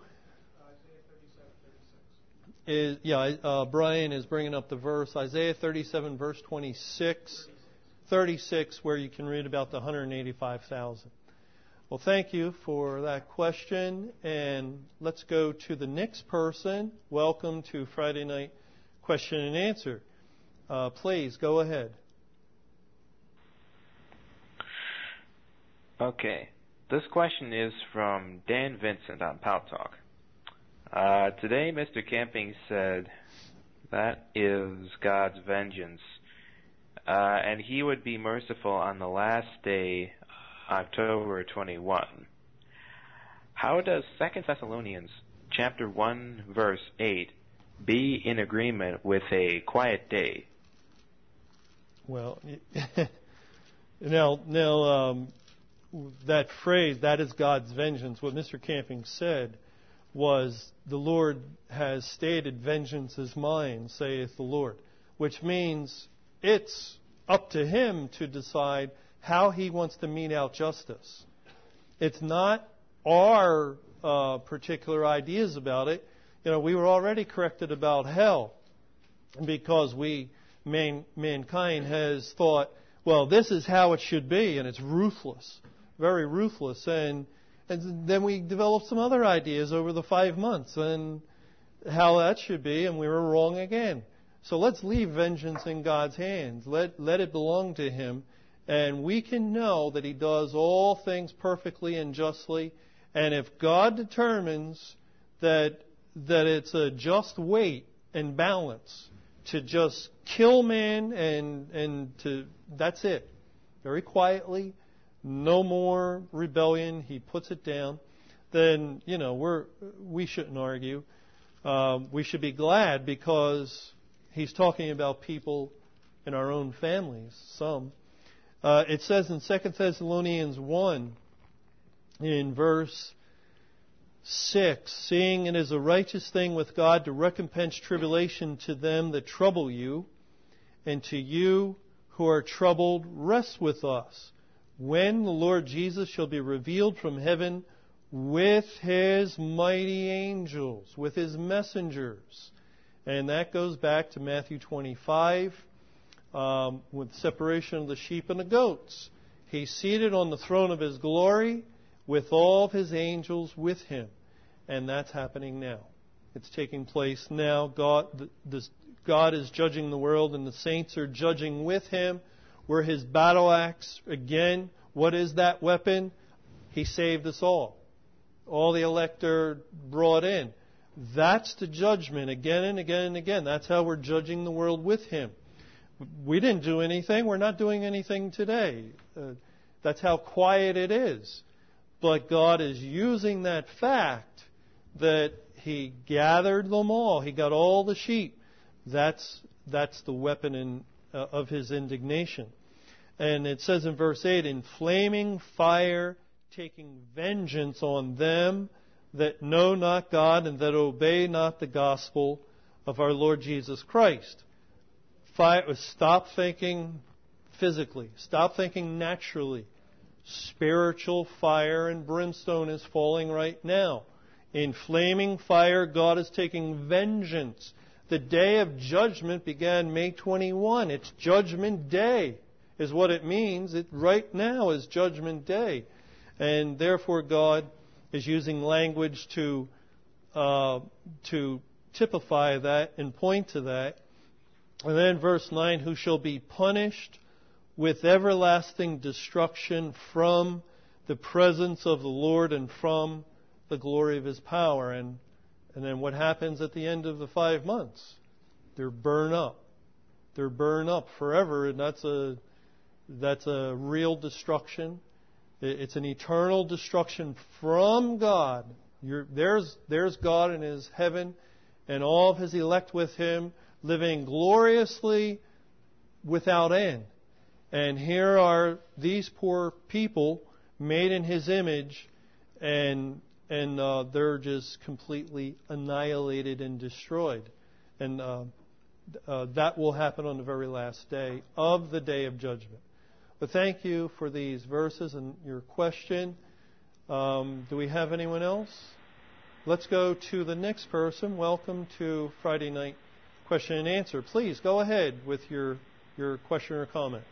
Is, yeah, uh, Brian is bringing up the verse, Isaiah thirty-seven, verse twenty-six. thirty-six, where you can read about the one hundred eighty-five thousand. Well, thank you for that question, and let's go to the next person. Welcome to Friday Night Question and Answer. Uh, please, go ahead. Okay. This question is from Dan Vincent on Pal Talk. Uh, today, Mister Camping said that is God's vengeance. Uh, and He would be merciful on the last day, October twenty-first. How does Second Thessalonians chapter one, verse eight, be in agreement with a quiet day? Well, now, now um, that phrase, that is God's vengeance, what Mister Camping said was, the Lord has stated, vengeance is mine, saith the Lord, which means it's up to Him to decide how He wants to mete out justice. It's not our uh, particular ideas about it. You know, we were already corrected about hell because we, man, mankind has thought, well, this is how it should be, and it's ruthless, very ruthless. And, and then we developed some other ideas over the five months and how that should be, and we were wrong again. So let's leave vengeance in God's hands. Let let it belong to Him, And we can know that He does all things perfectly and justly. And if God determines that that it's a just weight and balance to just kill man and and to that's it, very quietly, no more rebellion, He puts it down, then, you know, we're we shouldn't argue. Um, we should be glad because He's talking about people in our own families, some. Uh, it says in Second Thessalonians one, in verse six, seeing it is a righteous thing with God to recompense tribulation to them that trouble you, and to you who are troubled, rest with us, when the Lord Jesus shall be revealed from heaven with His mighty angels, with His messengers. And that goes back to Matthew twenty-five, um, with separation of the sheep and the goats. He's seated on the throne of His glory with all of His angels with Him. And that's happening now. It's taking place now. God, the, this, God is judging the world, and the saints are judging with Him. We're His battle axe. Again, what is that weapon? He saved us all. All the elect are brought in. That's the judgment again and again and again. That's how we're judging the world with Him. We didn't do anything. We're not doing anything today. Uh, that's how quiet it is. But God is using that fact that He gathered them all. He got all the sheep. That's that's the weapon in, uh, of His indignation. And it says in verse eight, in flaming fire, taking vengeance on them that know not God and that obey not the gospel of our Lord Jesus Christ. Fire, stop thinking physically. Stop thinking naturally. Spiritual fire and brimstone is falling right now. In flaming fire, God is taking vengeance. The day of judgment began May twenty-first. It's Judgment Day is what it means. It right now is Judgment Day. And therefore God is using language to uh, to typify that and point to that. And then verse nine, who shall be punished with everlasting destruction from the presence of the Lord and from the glory of His power. And and then what happens at the end of the five months? They're burned up. They're burned up forever, and that's a that's a real destruction. It's an eternal destruction from God. You're, there's there's God in His heaven, and all of His elect with Him, living gloriously without end. And here are these poor people made in His image, and and uh, they're just completely annihilated and destroyed. And uh, uh, that will happen on the very last day of the day of judgment. But thank you for these verses and your question. Um, do we have anyone else? Let's go to the next person. Welcome to Friday Night Question and Answer. Please go ahead with your your question or comment.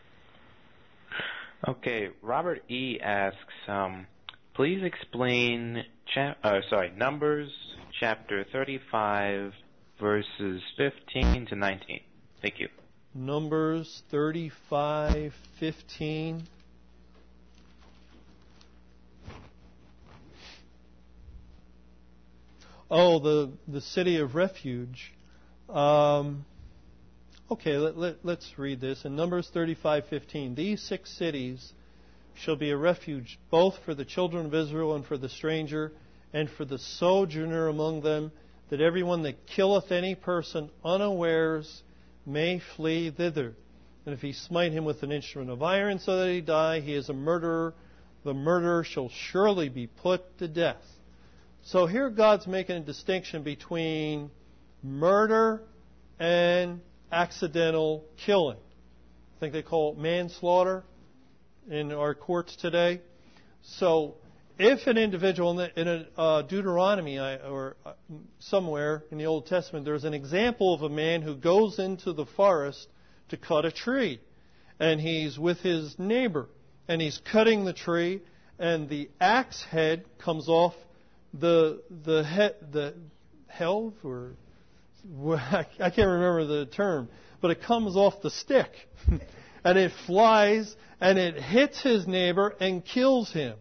Okay, Robert E. asks, um, please explain, cha- uh, sorry, Numbers chapter thirty-five, verses fifteen to nineteen. Thank you. Numbers thirty-five fifteen. Oh, the the city of refuge. Um, okay, let, let, let's read this. In Numbers thirty-five fifteen, these six cities shall be a refuge both for the children of Israel and for the stranger and for the sojourner among them, that everyone that killeth any person unawares may flee thither. And if he smite him with an instrument of iron so that he die, he is a murderer. The murderer shall surely be put to death. So here God's making a distinction between murder and accidental killing. I think they call it manslaughter in our courts today. So if an individual in, the, in a uh, Deuteronomy or somewhere in the Old Testament, there's an example of a man who goes into the forest to cut a tree. And he's with his neighbor. And he's cutting the tree. And the axe head comes off the the he, the helve, or I can't remember the term. But it comes off the stick. And it flies and it hits his neighbor and kills him.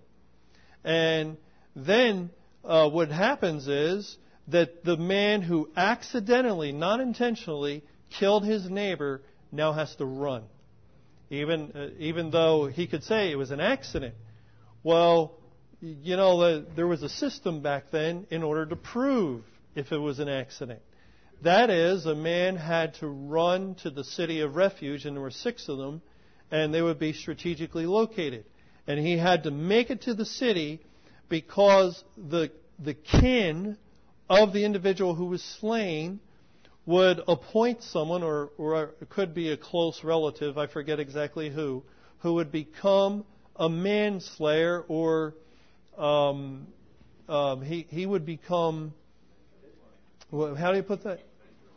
And then uh, what happens is that the man who accidentally, not intentionally, killed his neighbor now has to run, even uh, even though he could say it was an accident. Well, you know, uh, there was a system back then in order to prove if it was an accident. That is, a man had to run to the city of refuge, and there were six of them, and they would be strategically located. And he had to make it to the city because the the kin of the individual who was slain would appoint someone, or, or it could be a close relative, I forget exactly who, who would become a manslayer, or um, um, he, he would become, how do you put that?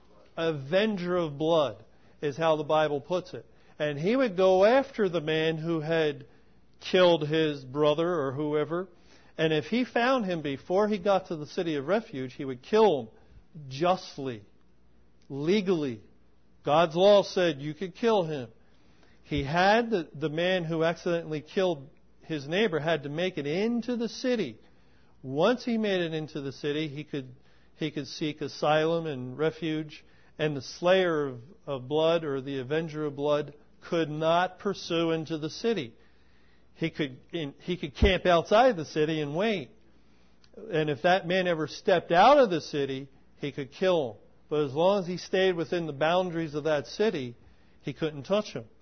Avenger of blood is how the Bible puts it. And he would go after the man who had killed his brother or whoever, and if he found him before he got to the city of refuge, he would kill him justly, legally. God's law said you could kill him. He had, the, the man who accidentally killed his neighbor had to make it into the city. Once he made it into the city, he could he could seek asylum and refuge, and the slayer of, of blood, or the avenger of blood, could not pursue into the city. He could in, he could camp outside the city and wait. And if that man ever stepped out of the city, he could kill him. But as long as he stayed within the boundaries of that city, he couldn't touch him.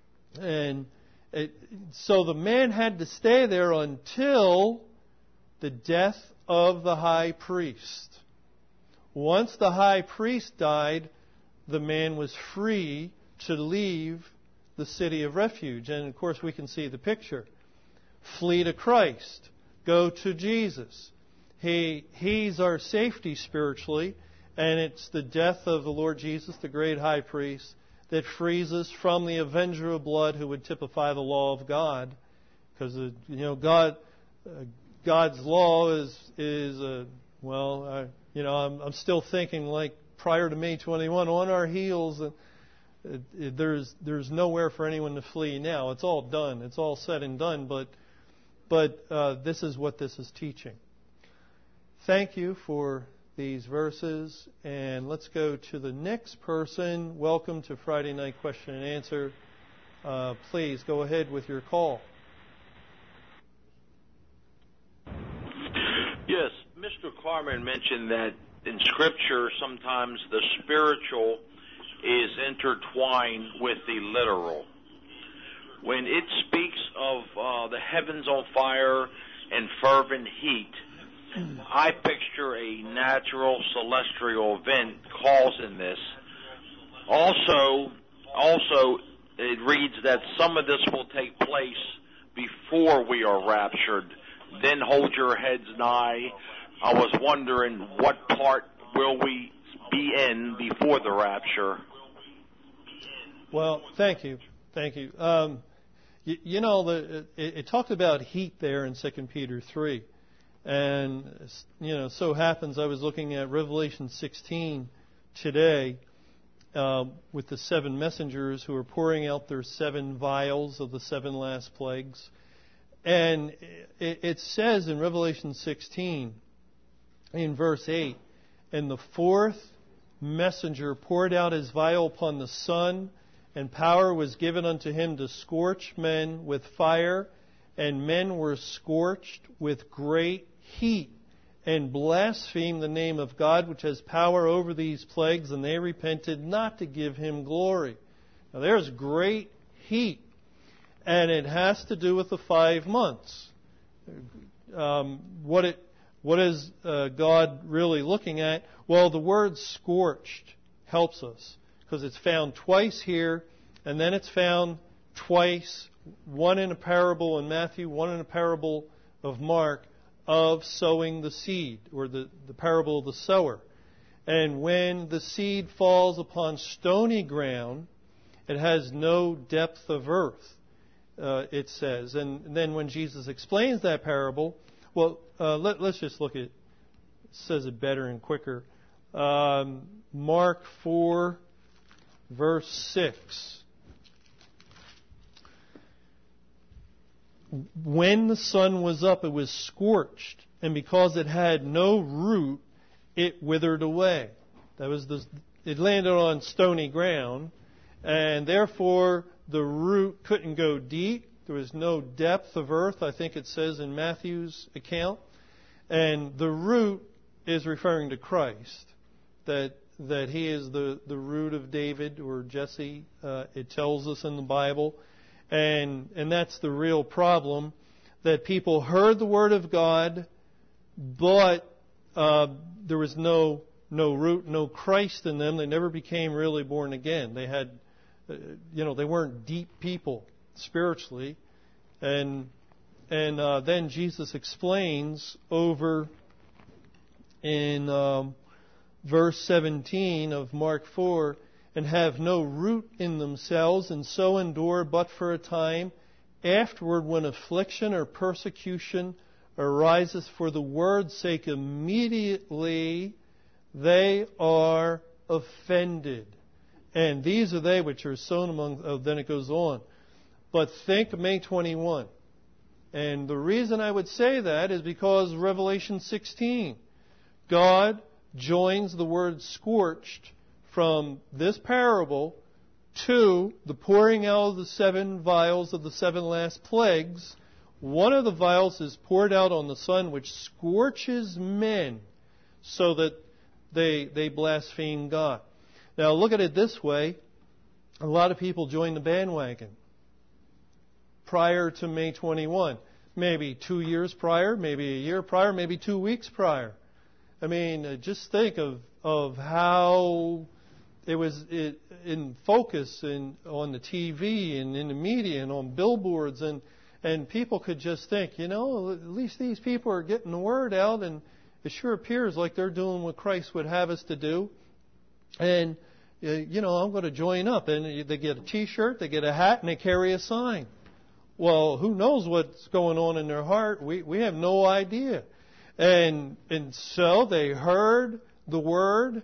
And it, so the man had to stay there until the death of the high priest. Once the high priest died, the man was free to leave the city of refuge. And of course we can see the picture. Flee to Christ. Go to Jesus. He, he's our safety spiritually, and it's the death of the Lord Jesus, the great high priest, that frees us from the avenger of blood, who would typify the law of God. Because, uh, you know, God, uh, God's law is, is uh, well, uh, you know, I'm, I'm still thinking like prior to May twenty-first, on our heels. Uh, it, it, there's there's nowhere for anyone to flee now. It's all done. It's all said and done. But but uh, this is what this is teaching. Thank you for these verses, and let's go to the next person. Welcome to Friday Night Question and Answer. Uh, please go ahead with your call. Yes, Mister Carmen mentioned that in Scripture sometimes the spiritual is intertwined with the literal. When it speaks of uh, the heavens on fire and fervent heat, I picture a natural celestial event causing this. Also, also it reads that some of this will take place before we are raptured. Then hold your heads nigh. I was wondering what part will we be in before the rapture? Well, thank you, thank you. Um, you, you know, the, it, it talked about heat there in Second Peter three. And, you know, so happens I was looking at Revelation sixteen today uh, with the seven messengers who are pouring out their seven vials of the seven last plagues. And it, it says in Revelation sixteen, in verse eight, and the fourth messenger poured out his vial upon the sun, and power was given unto him to scorch men with fire, and men were scorched with great heat, and blasphemed the name of God, which has power over these plagues, and they repented not to give him glory. Now there's great heat, and it has to do with the five months. Um, what it, what is uh, God really looking at? Well, the word scorched helps us, because it's found twice here, and then it's found twice, one in a parable in Matthew, one in a parable of Mark, of sowing the seed, or the, the parable of the sower. And when the seed falls upon stony ground, it has no depth of earth, uh, it says. And then when Jesus explains that parable, well, uh, let, let's just look at it. It says it better and quicker. Um, Mark four, verse six. when the sun was up, it was scorched, and because it had no root, it withered away. That was the, it landed on stony ground, and therefore the root couldn't go deep. There was no depth of earth, I think it says in Matthew's account. And the root is referring to Christ, that that he is the, the root of David or Jesse. Uh, it tells us in the Bible. And and that's the real problem, that people heard the Word of God, but uh, there was no no root, no Christ in them. They never became really born again. They had, uh, you know, they weren't deep people spiritually. And and uh, then Jesus explains over in um, verse seventeen of Mark four, and have no root in themselves, and so endure but for a time. Afterward, when affliction or persecution arises for the word's sake, immediately they are offended. And these are they which are sown among, oh, then it goes on. But think of May twenty-first. And the reason I would say that is because Revelation sixteen. God joins the word scorched from this parable to the pouring out of the seven vials of the seven last plagues. One of the vials is poured out on the sun, which scorches men so that they, they blaspheme God. Now look at it this way. A lot of people joined the bandwagon prior to May twenty-first. Maybe two years prior, maybe a year prior, maybe two weeks prior. I mean, uh, just think of, of how it was it, in focus in, on the T V and in the media and on billboards, and, and people could just think, you know, at least these people are getting the word out, and it sure appears like they're doing what Christ would have us to do. And, uh, you know, I'm going to join up. And they get a T-shirt, they get a hat, and they carry a sign. Well, who knows what's going on in their heart? We we have no idea. And and so they heard the word,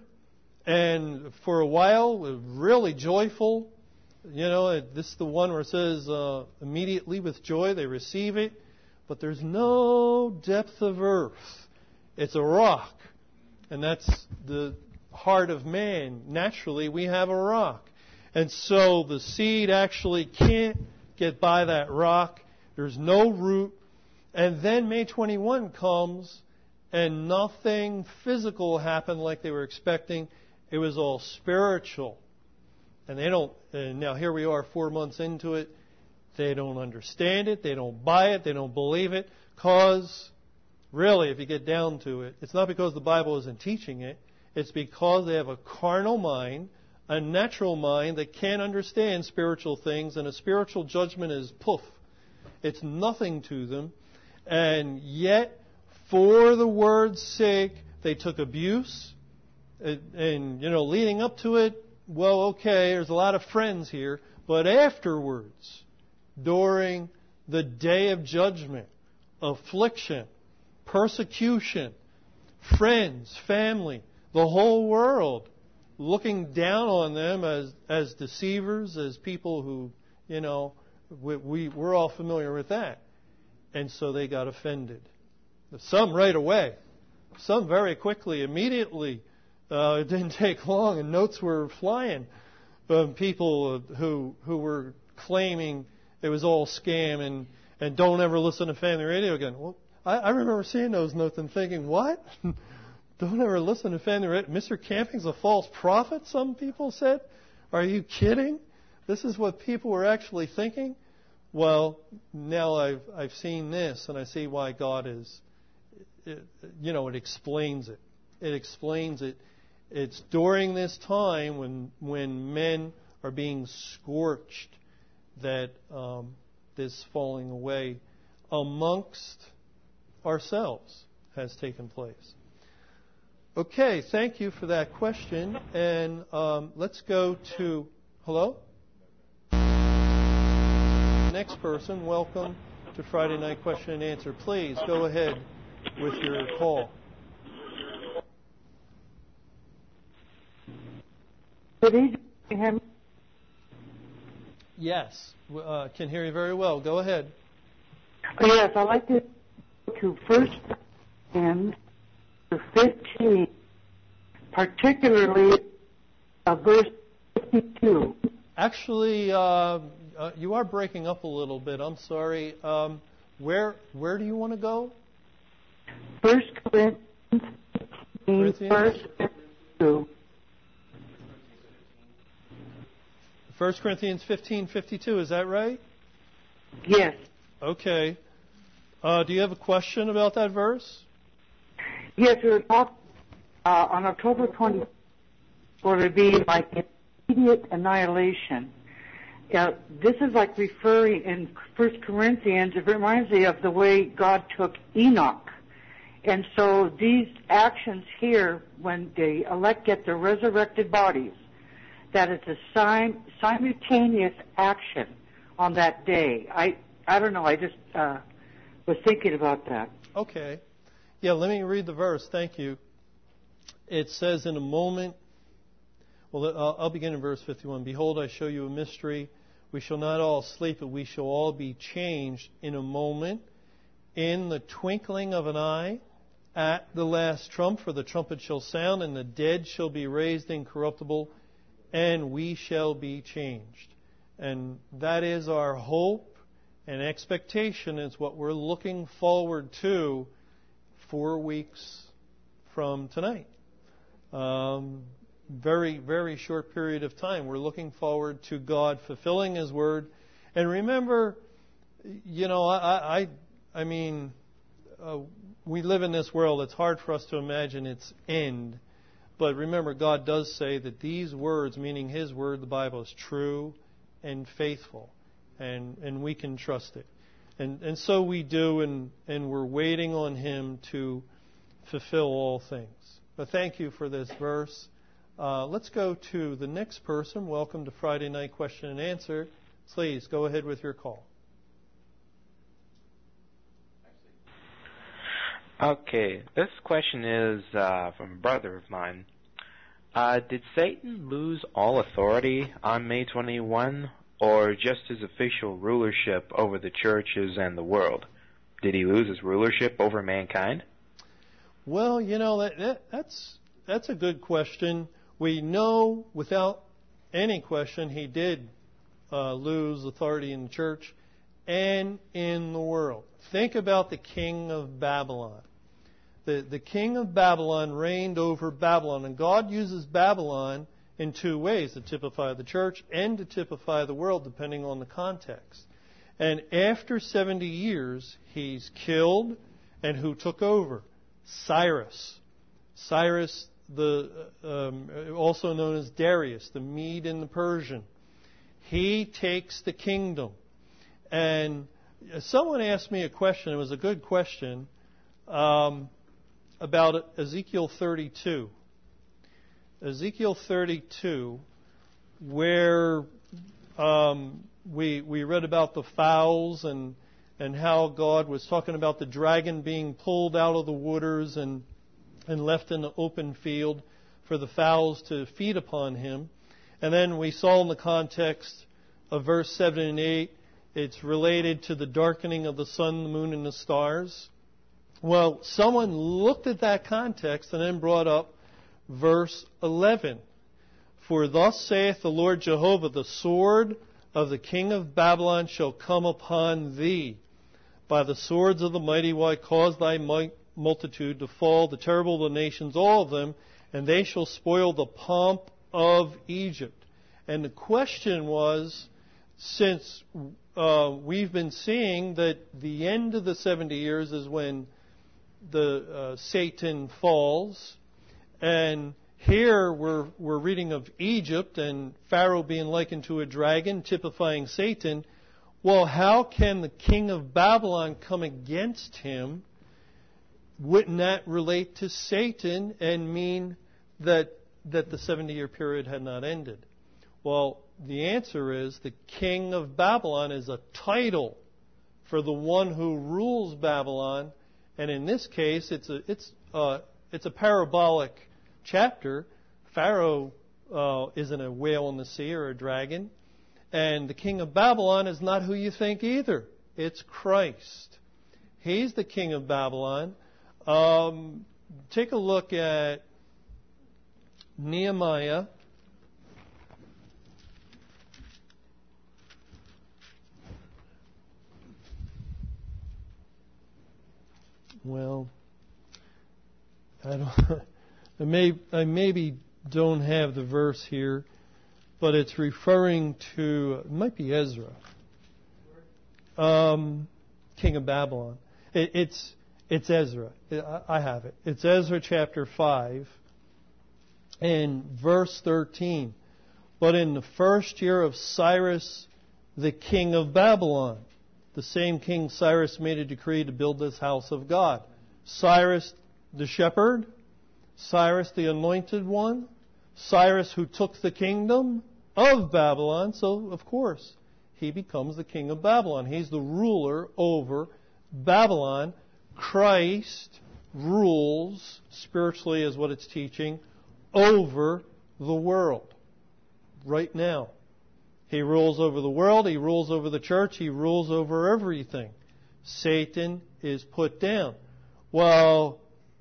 and for a while were really joyful. You know, this is the one where it says uh, immediately with joy they receive it. But there's no depth of earth. It's a rock, and that's the heart of man. Naturally, we have a rock, and so the seed actually can't get by that rock. There's no root. And then May twenty-first comes, and nothing physical happened like they were expecting. It was all spiritual. And they don't, and now here we are four months into it. They don't understand it. They don't buy it. They don't believe it. Because, really, if you get down to it, it's not because the Bible isn't teaching it. It's because they have a carnal mind, a natural mind that can't understand spiritual things, and a spiritual judgment is poof. It's nothing to them. And yet, for the word's sake, they took abuse. And, and, you know, leading up to it, well, okay, there's a lot of friends here. But afterwards, during the day of judgment, affliction, persecution, friends, family, the whole world looking down on them as, as deceivers, as people who, you know, we, we, we're all familiar with that. And so they got offended. Some right away. Some very quickly, immediately. Uh, it didn't take long, and notes were flying from people who who were claiming it was all scam and, and don't ever listen to Family Radio again. Well, I, I remember seeing those notes and thinking, what? Don't ever listen to Family Radio. Mister Camping's a false prophet, some people said. Are you kidding? This is what people were actually thinking? Well, now I've I've seen this, and I see why God is, it, you know, it explains it. It explains it. It's during this time when when men are being scorched that um, this falling away amongst ourselves has taken place. Okay, thank you for that question. And um, let's go to, hello? Next person, welcome to Friday Night Question and Answer. Please go ahead with your call. Good evening. Can you hear me? Yes, uh, can hear you very well. Go ahead. Yes, I'd like to go to First Corinthians fifteen, particularly uh, verse fifty-two. Actually, uh, uh, you are breaking up a little bit. I'm sorry. Um, where where do you want to go? First Corinthians fifteen, verse fifty-two. First Corinthians fifteen fifty-two. Is that right? Yes. Okay. Uh, do you have a question about that verse? Yes, we were talking uh, on October twentieth, will there be like immediate annihilation. Uh, this is like referring in First Corinthians, it reminds me of the way God took Enoch. And so these actions here, when the elect get their resurrected bodies, that it's a sim- simultaneous action on that day. I I don't know, I just uh, was thinking about that. Okay. Yeah, let me read the verse. Thank you. It says, in a moment, well, I'll begin in verse fifty-one. Behold, I show you a mystery. We shall not all sleep, but we shall all be changed in a moment, in the twinkling of an eye, at the last trump, for the trumpet shall sound, and the dead shall be raised incorruptible, and we shall be changed. And that is our hope and expectation. Is what we're looking forward to four weeks from tonight. Um, very, very short period of time. We're looking forward to God fulfilling His word. And remember, you know, I, I, I mean, uh, we live in this world. It's hard for us to imagine its end. But remember, God does say that these words, meaning His word, the Bible, is true and faithful, and and we can trust it. And and so we do, and and we're waiting on Him to fulfill all things. But thank you for this verse. Uh, let's go to the next person. Welcome to Friday Night Question and Answer. Please go ahead with your call. Okay, this question is uh, from a brother of mine. Uh, did Satan lose all authority on May twenty-first, or just his official rulership over the churches and the world? Did he lose his rulership over mankind? Well, you know, that, that, that's that's a good question. We know without any question he did uh, lose authority in the church and in the world. Think about the king of Babylon. The, the king of Babylon reigned over Babylon, and God uses Babylon in two ways, to typify the church and to typify the world, depending on the context. And after seventy years, he's killed, and who took over? Cyrus. Cyrus, the um, also known as Darius, the Mede and the Persian. He takes the kingdom. And someone asked me a question, it was a good question, um, about Ezekiel thirty-two. Ezekiel thirty-two, where um, we we read about the fowls and and how God was talking about the dragon being pulled out of the waters and and left in the open field for the fowls to feed upon him. And then we saw in the context of verse seven and eight, it's related to the darkening of the sun, the moon, and the stars. Well, someone looked at that context and then brought up verse eleven. For thus saith the Lord Jehovah, the sword of the king of Babylon shall come upon thee. By the swords of the mighty will I cause thy might multitude to fall, the terrible of the nations, all of them, and they shall spoil the pomp of Egypt. And the question was, since uh, we've been seeing that the end of the seventy years is when the uh, Satan falls, and here we're we're reading of Egypt and Pharaoh being likened to a dragon, typifying Satan. Well, how can the king of Babylon come against him? Wouldn't that relate to Satan and mean that that the seventy-year period had not ended? Well, the answer is the king of Babylon is a title for the one who rules Babylon, and in this case, it's a it's uh, it's a parabolic chapter. Pharaoh uh, isn't a whale in the sea or a dragon, and the king of Babylon is not who you think either. It's Christ. He's the king of Babylon. Um, take a look at Nehemiah. Well, I don't. I may. I maybe don't have the verse here, but it's referring to. It might be Ezra, um, king of Babylon. It, it's it's Ezra. I have it. It's Ezra chapter five, and verse thirteen. But in the first year of Cyrus, the king of Babylon. The same king Cyrus made a decree to build this house of God. Cyrus the shepherd, Cyrus the anointed one, Cyrus who took the kingdom of Babylon. So, of course, he becomes the king of Babylon. He's the ruler over Babylon. Christ rules, spiritually is what it's teaching, over the world right now. He rules over the world. He rules over the church. He rules over everything. Satan is put down. Well,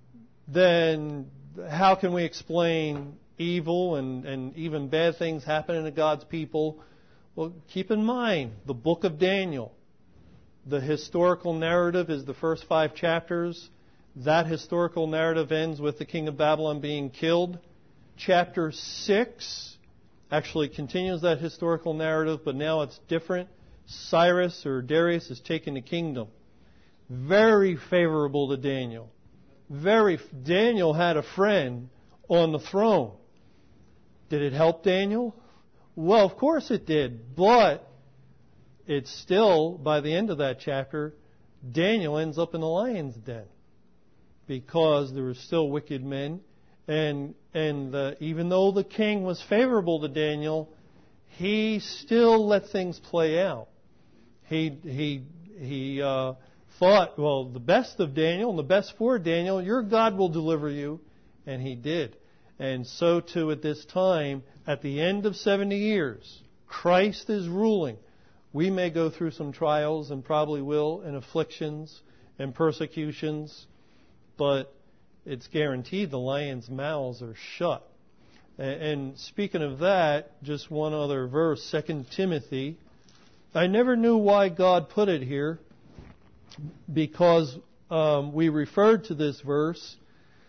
then how can we explain evil and, and even bad things happening to God's people? Well, keep in mind the book of Daniel. The historical narrative is the first five chapters. That historical narrative ends with the king of Babylon being killed. Chapter six actually continues that historical narrative, but now it's different. Cyrus or Darius is taking the kingdom. Very favorable to Daniel. Very. Daniel had a friend on the throne. Did it help Daniel? Well, of course it did, but it's still, by the end of that chapter, Daniel ends up in the lion's den because there were still wicked men. And and the, even though the king was favorable to Daniel, he still let things play out. He he he uh, thought, well, the best of Daniel and the best for Daniel, your God will deliver you, and he did. And so too at this time, at the end of seventy years, Christ is ruling. We may go through some trials, and probably will, and afflictions and persecutions, but it's guaranteed the lions' mouths are shut. And speaking of that, just one other verse, Second Timothy. I never knew why God put it here, because um, we referred to this verse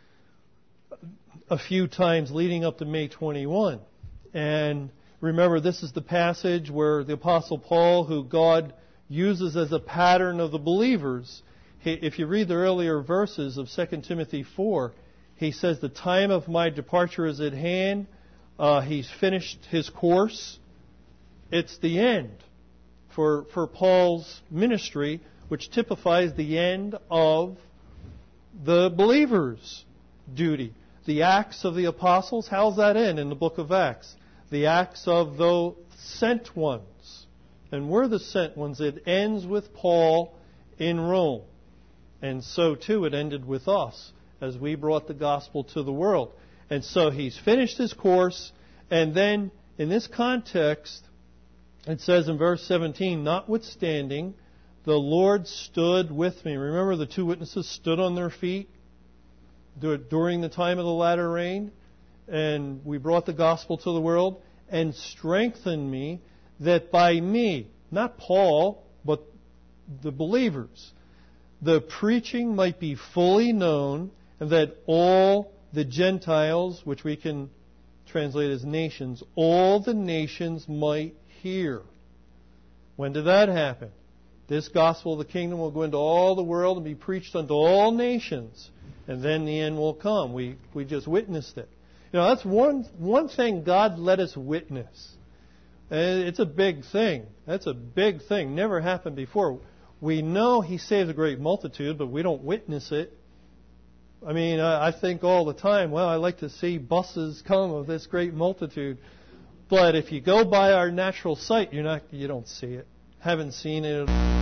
a few times leading up to May twenty-first. And remember, this is the passage where the Apostle Paul, who God uses as a pattern of the believers, if you read the earlier verses of Second Timothy four, he says, the time of my departure is at hand. Uh, he's finished his course. It's the end for, for Paul's ministry, which typifies the end of the believer's duty. The Acts of the Apostles, how's that end in the book of Acts? The Acts of the sent ones. And we're the sent ones. It ends with Paul in Rome. And so, too, it ended with us as we brought the gospel to the world. And so he's finished his course. And then, in this context, it says in verse seventeen, notwithstanding, the Lord stood with me. Remember, the two witnesses stood on their feet during the time of the latter rain. And we brought the gospel to the world and strengthened me, that by me, not Paul, but the believers, the preaching might be fully known, and that all the Gentiles, which we can translate as nations, all the nations might hear. When did that happen? This gospel of the kingdom will go into all the world and be preached unto all nations, and then the end will come. We we just witnessed it. You know, that's one one thing God let us witness. It's a big thing. That's a big thing. Never happened before. We know He saves a great multitude, but we don't witness it. I mean, I think all the time, well, I like to see buses come of this great multitude. But if you go by our natural sight, you're not, you don't see it. Haven't seen it.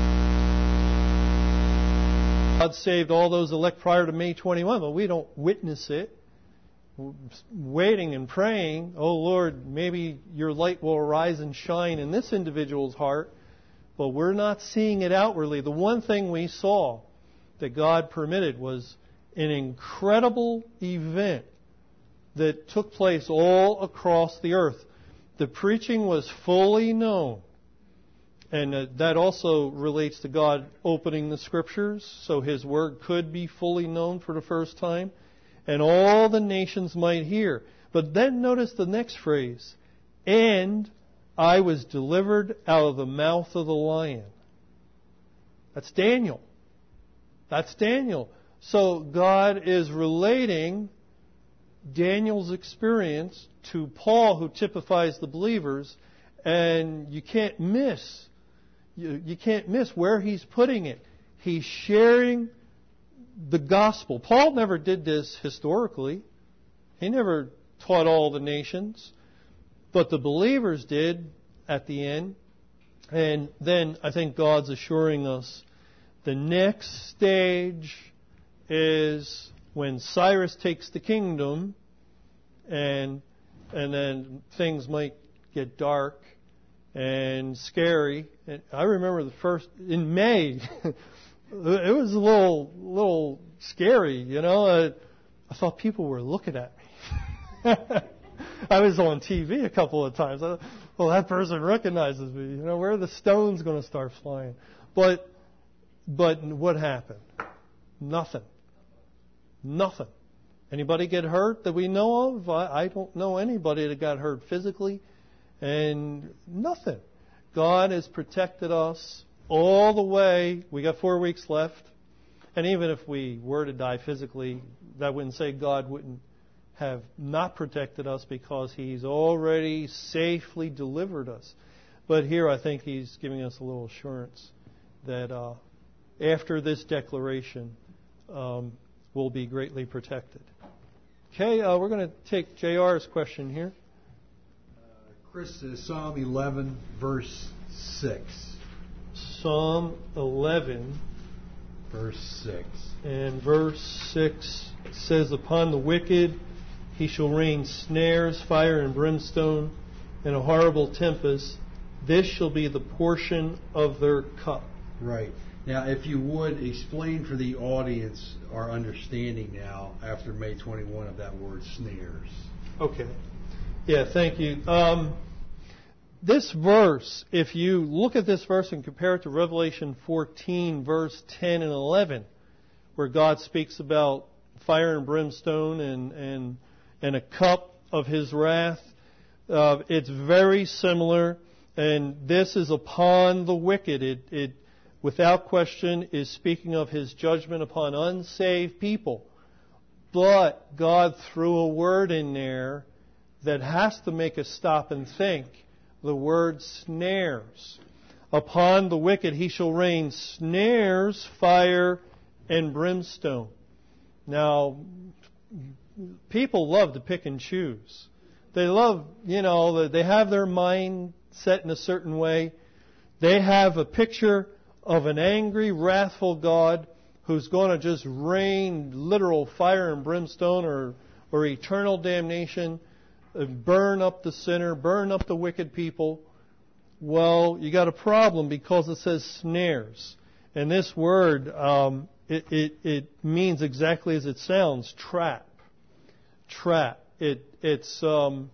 God saved all those elect prior to May twenty-first, but we don't witness it. Waiting and praying, oh Lord, maybe your light will arise and shine in this individual's heart. but we're not seeing it outwardly. The one thing we saw that God permitted was an incredible event that took place all across the earth. The preaching was fully known. And uh, that also relates to God opening the Scriptures, so His Word could be fully known for the first time, and all the nations might hear. But then notice the next phrase, and I was delivered out of the mouth of the lion. That's Daniel. That's Daniel. So God is relating Daniel's experience to Paul, who typifies the believers, and you can't miss You, you can't miss where he's putting it. He's sharing the gospel. Paul never did this historically. He never taught all the nations. But the believers did at the end. And then I think God's assuring us the next stage is when Cyrus takes the kingdom, and and then things might get dark and scary. And I remember the first in May. It was a little, little scary, you know. I, I thought people were looking at me. I was on T V a couple of times. I, well, that person recognizes me. You know, where are the stones going to start flying? But, but what happened? Nothing. Nothing. Anybody get hurt that we know of? I, I don't know anybody that got hurt physically. And nothing. God has protected us all the way. We got four weeks left. And even if we were to die physically, that wouldn't say God wouldn't have not protected us, because He's already safely delivered us. But here I think He's giving us a little assurance that uh, after this declaration, um, we'll be greatly protected. Okay, uh, we're going to take J R's question here. Chris says Psalm eleven, verse six. Psalm eleven, verse six. And verse six says, upon the wicked he shall rain snares, fire and brimstone, and a horrible tempest. This shall be the portion of their cup. Right. Now, if you would explain for the audience our understanding now, after May twenty-first, of that word snares. Okay. Yeah, thank you. Um, this verse, if you look at this verse and compare it to Revelation fourteen, verse ten and eleven, where God speaks about fire and brimstone and and, and a cup of His wrath, uh, it's very similar. And this is upon the wicked. It, it, without question, is speaking of His judgment upon unsaved people. But God threw a word in there that has to make us stop and think. The word snares. Upon the wicked he shall rain snares, fire, and brimstone. Now, people love to pick and choose. They love, you know, they have their mind set in a certain way. They have a picture of an angry, wrathful God who's going to just rain literal fire and brimstone or, or eternal damnation, burn up the sinner, burn up the wicked people. Well, you got a problem because it says snares. And this word, um, it, it, it means exactly as it sounds, trap. Trap. It, it's um,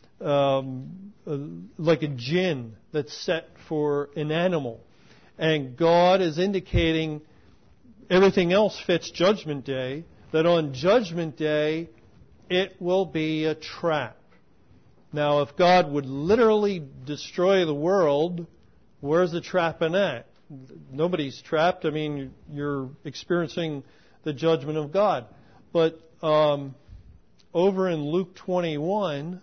um, uh, like a gin that's set for an animal. And God is indicating everything else fits Judgment Day, that on Judgment Day it will be a trap. Now, if God would literally destroy the world, where's the trap in that? Nobody's trapped. I mean, you're experiencing the judgment of God. But um, over in Luke twenty-one,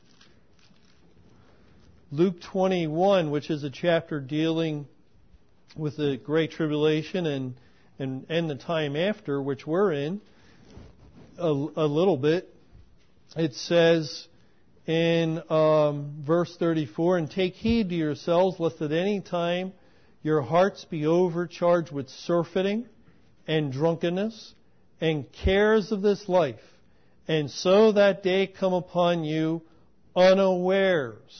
Luke twenty-one, which is a chapter dealing with the Great Tribulation and, and, and the time after, which we're in, a, a little bit, it says in um, verse thirty-four, and take heed to yourselves, lest at any time your hearts be overcharged with surfeiting and drunkenness and cares of this life, and so that day come upon you unawares.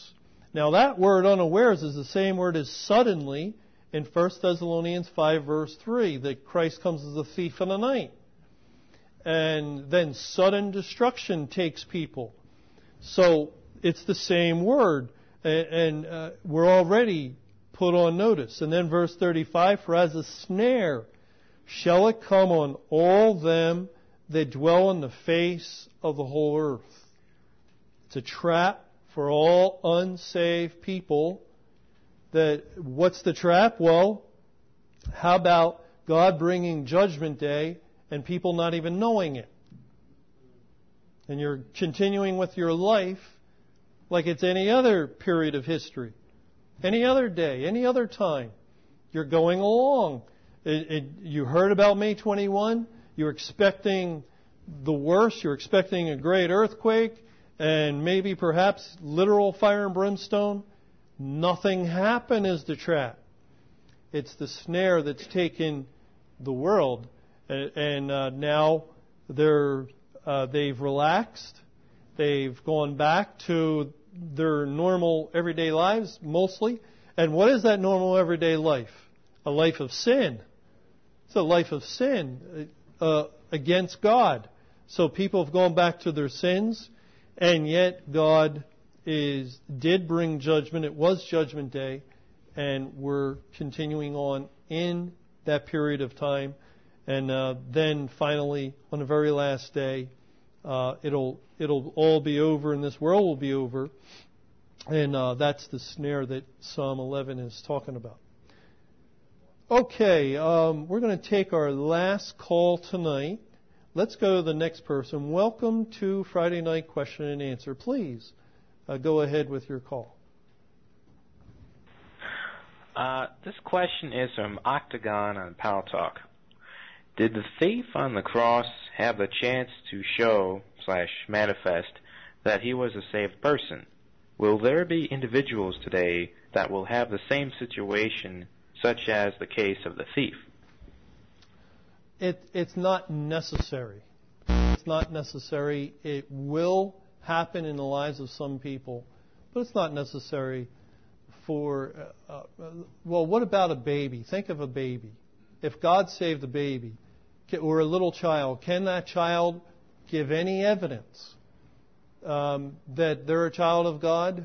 Now that word unawares is the same word as suddenly in First Thessalonians five verse three, that Christ comes as a thief in the night. And then sudden destruction takes people. So it's the same word. And, and uh, we're already put on notice. And then verse thirty-five, for as a snare shall it come on all them that dwell on the face of the whole earth. It's a trap for all unsaved people. That what's the trap? Well, how about God bringing Judgment Day and people not even knowing it? And you're continuing with your life like it's any other period of history, any other day, any other time. You're going along. It, it, you heard about May twenty-first. You're expecting the worst. You're expecting a great earthquake and maybe perhaps literal fire and brimstone. Nothing happened is the trap. It's the snare that's taken the world, and, and uh, now they're uh, they've relaxed. They've gone back to their normal everyday lives mostly. And what is that normal everyday life? A life of sin. It's a life of sin uh, against God. So people have gone back to their sins, and yet God is did bring judgment. It was Judgment Day, and we're continuing on in that period of time. And uh, then finally, on the very last day, uh, it'll it'll all be over, and this world will be over. And uh, that's the snare that Psalm eleven is talking about. Okay, um, we're going to take our last call tonight. Let's go to the next person. Welcome to Friday Night Question and Answer. Please uh, go ahead with your call. Uh, this question is from Octagon on Power Talk. Did the thief on the cross have the chance to show slash manifest that he was a saved person? Will there be individuals today that will have the same situation, such as the case of the thief? It, it's not necessary. It's not necessary. It will happen in the lives of some people, but it's not necessary for, uh, uh, well, what about a baby? Think of a baby. If God saved a baby or a little child, can that child give any evidence um, that they're a child of God?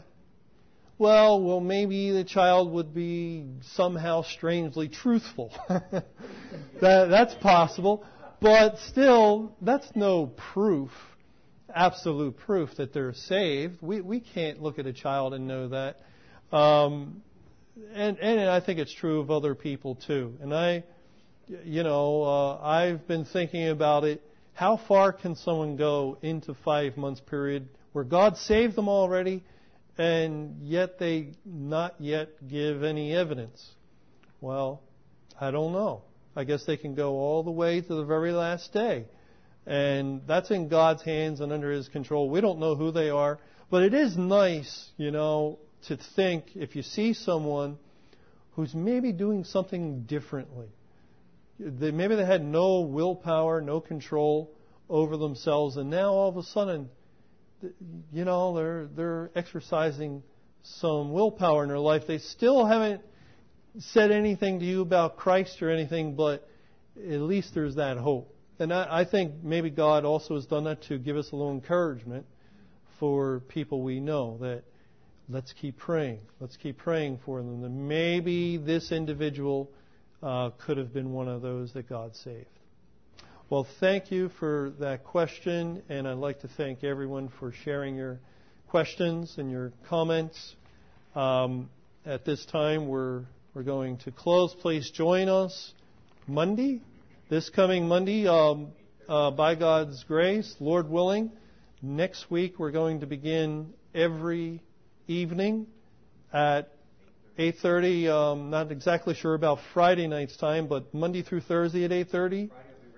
Well, well, maybe the child would be somehow strangely truthful. that, that's possible. But still, that's no proof, absolute proof that they're saved. We we can't look at a child and know that. Um, and, and I think it's true of other people too. And I, you know, uh, I've been thinking about it. How far can someone go into five months period where God saved them already, and yet they not yet give any evidence? Well, I don't know. I guess they can go all the way to the very last day. And that's in God's hands and under His control. We don't know who they are. But it is nice, you know, to think if you see someone who's maybe doing something differently. They, maybe they had no willpower, no control over themselves, and now all of a sudden, you know, they're they're exercising some willpower in their life. They still haven't said anything to you about Christ or anything, but at least there's that hope. And I, I think maybe God also has done that to give us a little encouragement for people we know, that let's keep praying. Let's keep praying for them. That maybe this individual uh, could have been one of those that God saved. Well, thank you for that question, and I'd like to thank everyone for sharing your questions and your comments. Um, at this time, we're we're going to close. Please join us Monday, this coming Monday, um, uh, by God's grace, Lord willing. Next week, we're going to begin every evening at eight thirty. Um, not exactly sure about Friday night's time, but Monday through Thursday at eight thirty.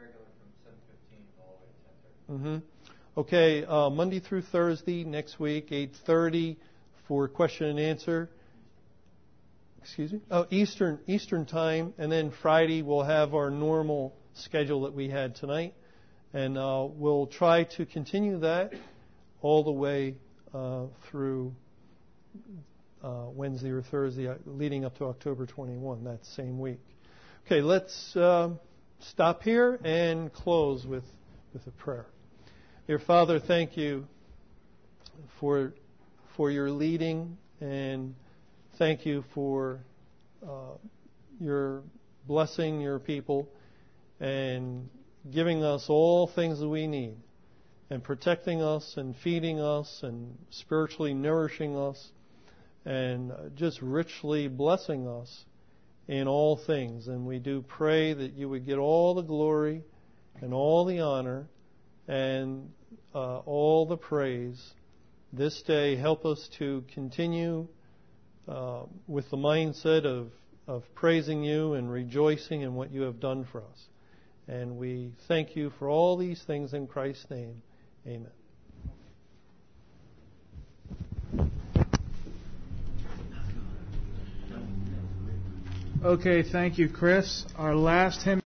Mm-hmm. Okay, uh, Monday through Thursday next week, eight thirty for question and answer. Excuse me? Oh, Eastern Eastern time, and then Friday we'll have our normal schedule that we had tonight, and uh, we'll try to continue that all the way uh, through uh, Wednesday or Thursday leading up to October twenty-first, that same week. Okay, let's uh, stop here and close with, with a prayer. Dear Father, thank you for for your leading, and thank you for uh, your blessing your people and giving us all things that we need, and protecting us and feeding us and spiritually nourishing us, and just richly blessing us in all things. And we do pray that you would get all the glory and all the honor and uh, all the praise this day. Help us to continue uh, with the mindset of, of praising you and rejoicing in what you have done for us. And we thank you for all these things in Christ's name. Amen. Okay, thank you, Chris. Our last hymn.